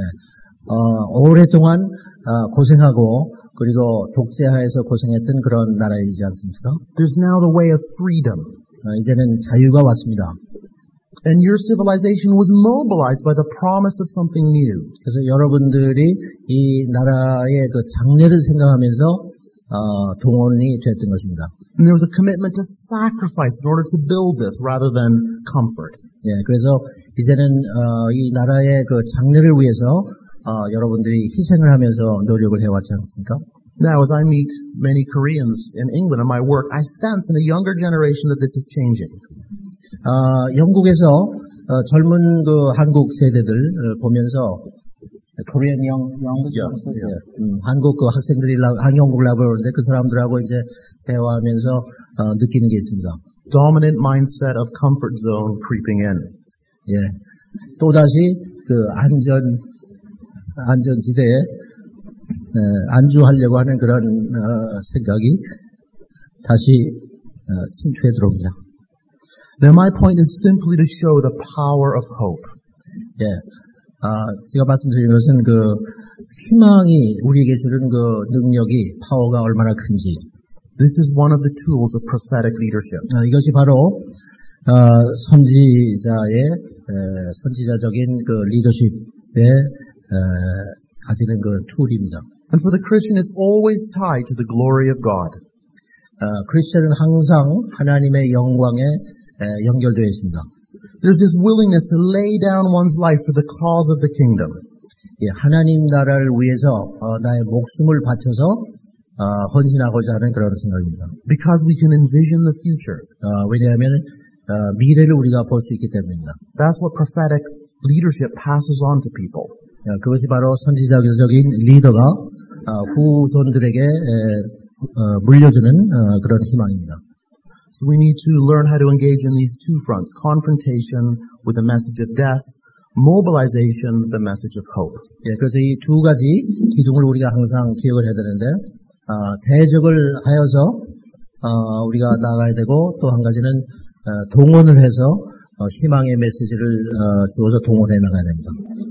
오랫동안 고생하고 그리고 독재하에서 고생했던 그런 나라이지 않습니까? There's now the way of freedom. 이제는 자유가 왔습니다. And your civilization was mobilized by the promise of something new. 그래서 여러분들이 이 나라의 그 장래를 생각하면서 동원이 됐던 것입니다. And there was a commitment to sacrifice in order to build this rather than comfort. 예, 그래서 이제는 이 나라의 그 장래를 위해서 여러분들이 희생을 하면서 노력을 해왔지 않습니까? Now, as I meet many Koreans in England in my work, I sense in a younger generation that this is changing. 영국에서 젊은 그 한국 세대들 보면서 Korean young 한국 그 학생들이 한영국 라고 그러는데 그 사람들하고 이제 대화하면서 느끼는 게 있습니다. Dominant mindset of comfort zone creeping in. 예, 또 다시 그 안전지대에 안주하려고 하는 그런 생각이 다시 침투해 들어옵니다. Now my point is simply to show the power of hope. 예, 제가 말씀드린 것은 그 희망이 우리에게 주는 그 능력이 파워가 얼마나 큰지. This is one of the tools of prophetic leadership. 이것이 바로 선지자적인 그 리더십에 가지는 그 툴입니다. And for the Christian, it's always tied to the glory of God. 크리스천은 항상 하나님의 영광에 연결되어 있습니다. There's this willingness to lay down one's life for the cause of the kingdom. 예, 하나님 나라를 위해서 나의 목숨을 바쳐서 헌신하고자 하는 그런 생각입니다. Because we can envision the future. 왜냐하면 미래를 우리가 볼 수 있기 때문입니다. That's what prophetic leadership passes on to people. 그것이 바로 선지자적인 리더가 후손들에게 물려주는 그런 희망입니다. So we need to learn how to engage in these two fronts, confrontation with the message of death mobilization of the message of hope. 예, 그래서 이 두 가지 기둥을 우리가 항상 기억을 해야 되는데, 대적을 하여서, 우리가 나가야 되고, 또 한 가지는, 동원을 해서, 희망의 메시지를, 주어서 동원해 나가야 됩니다.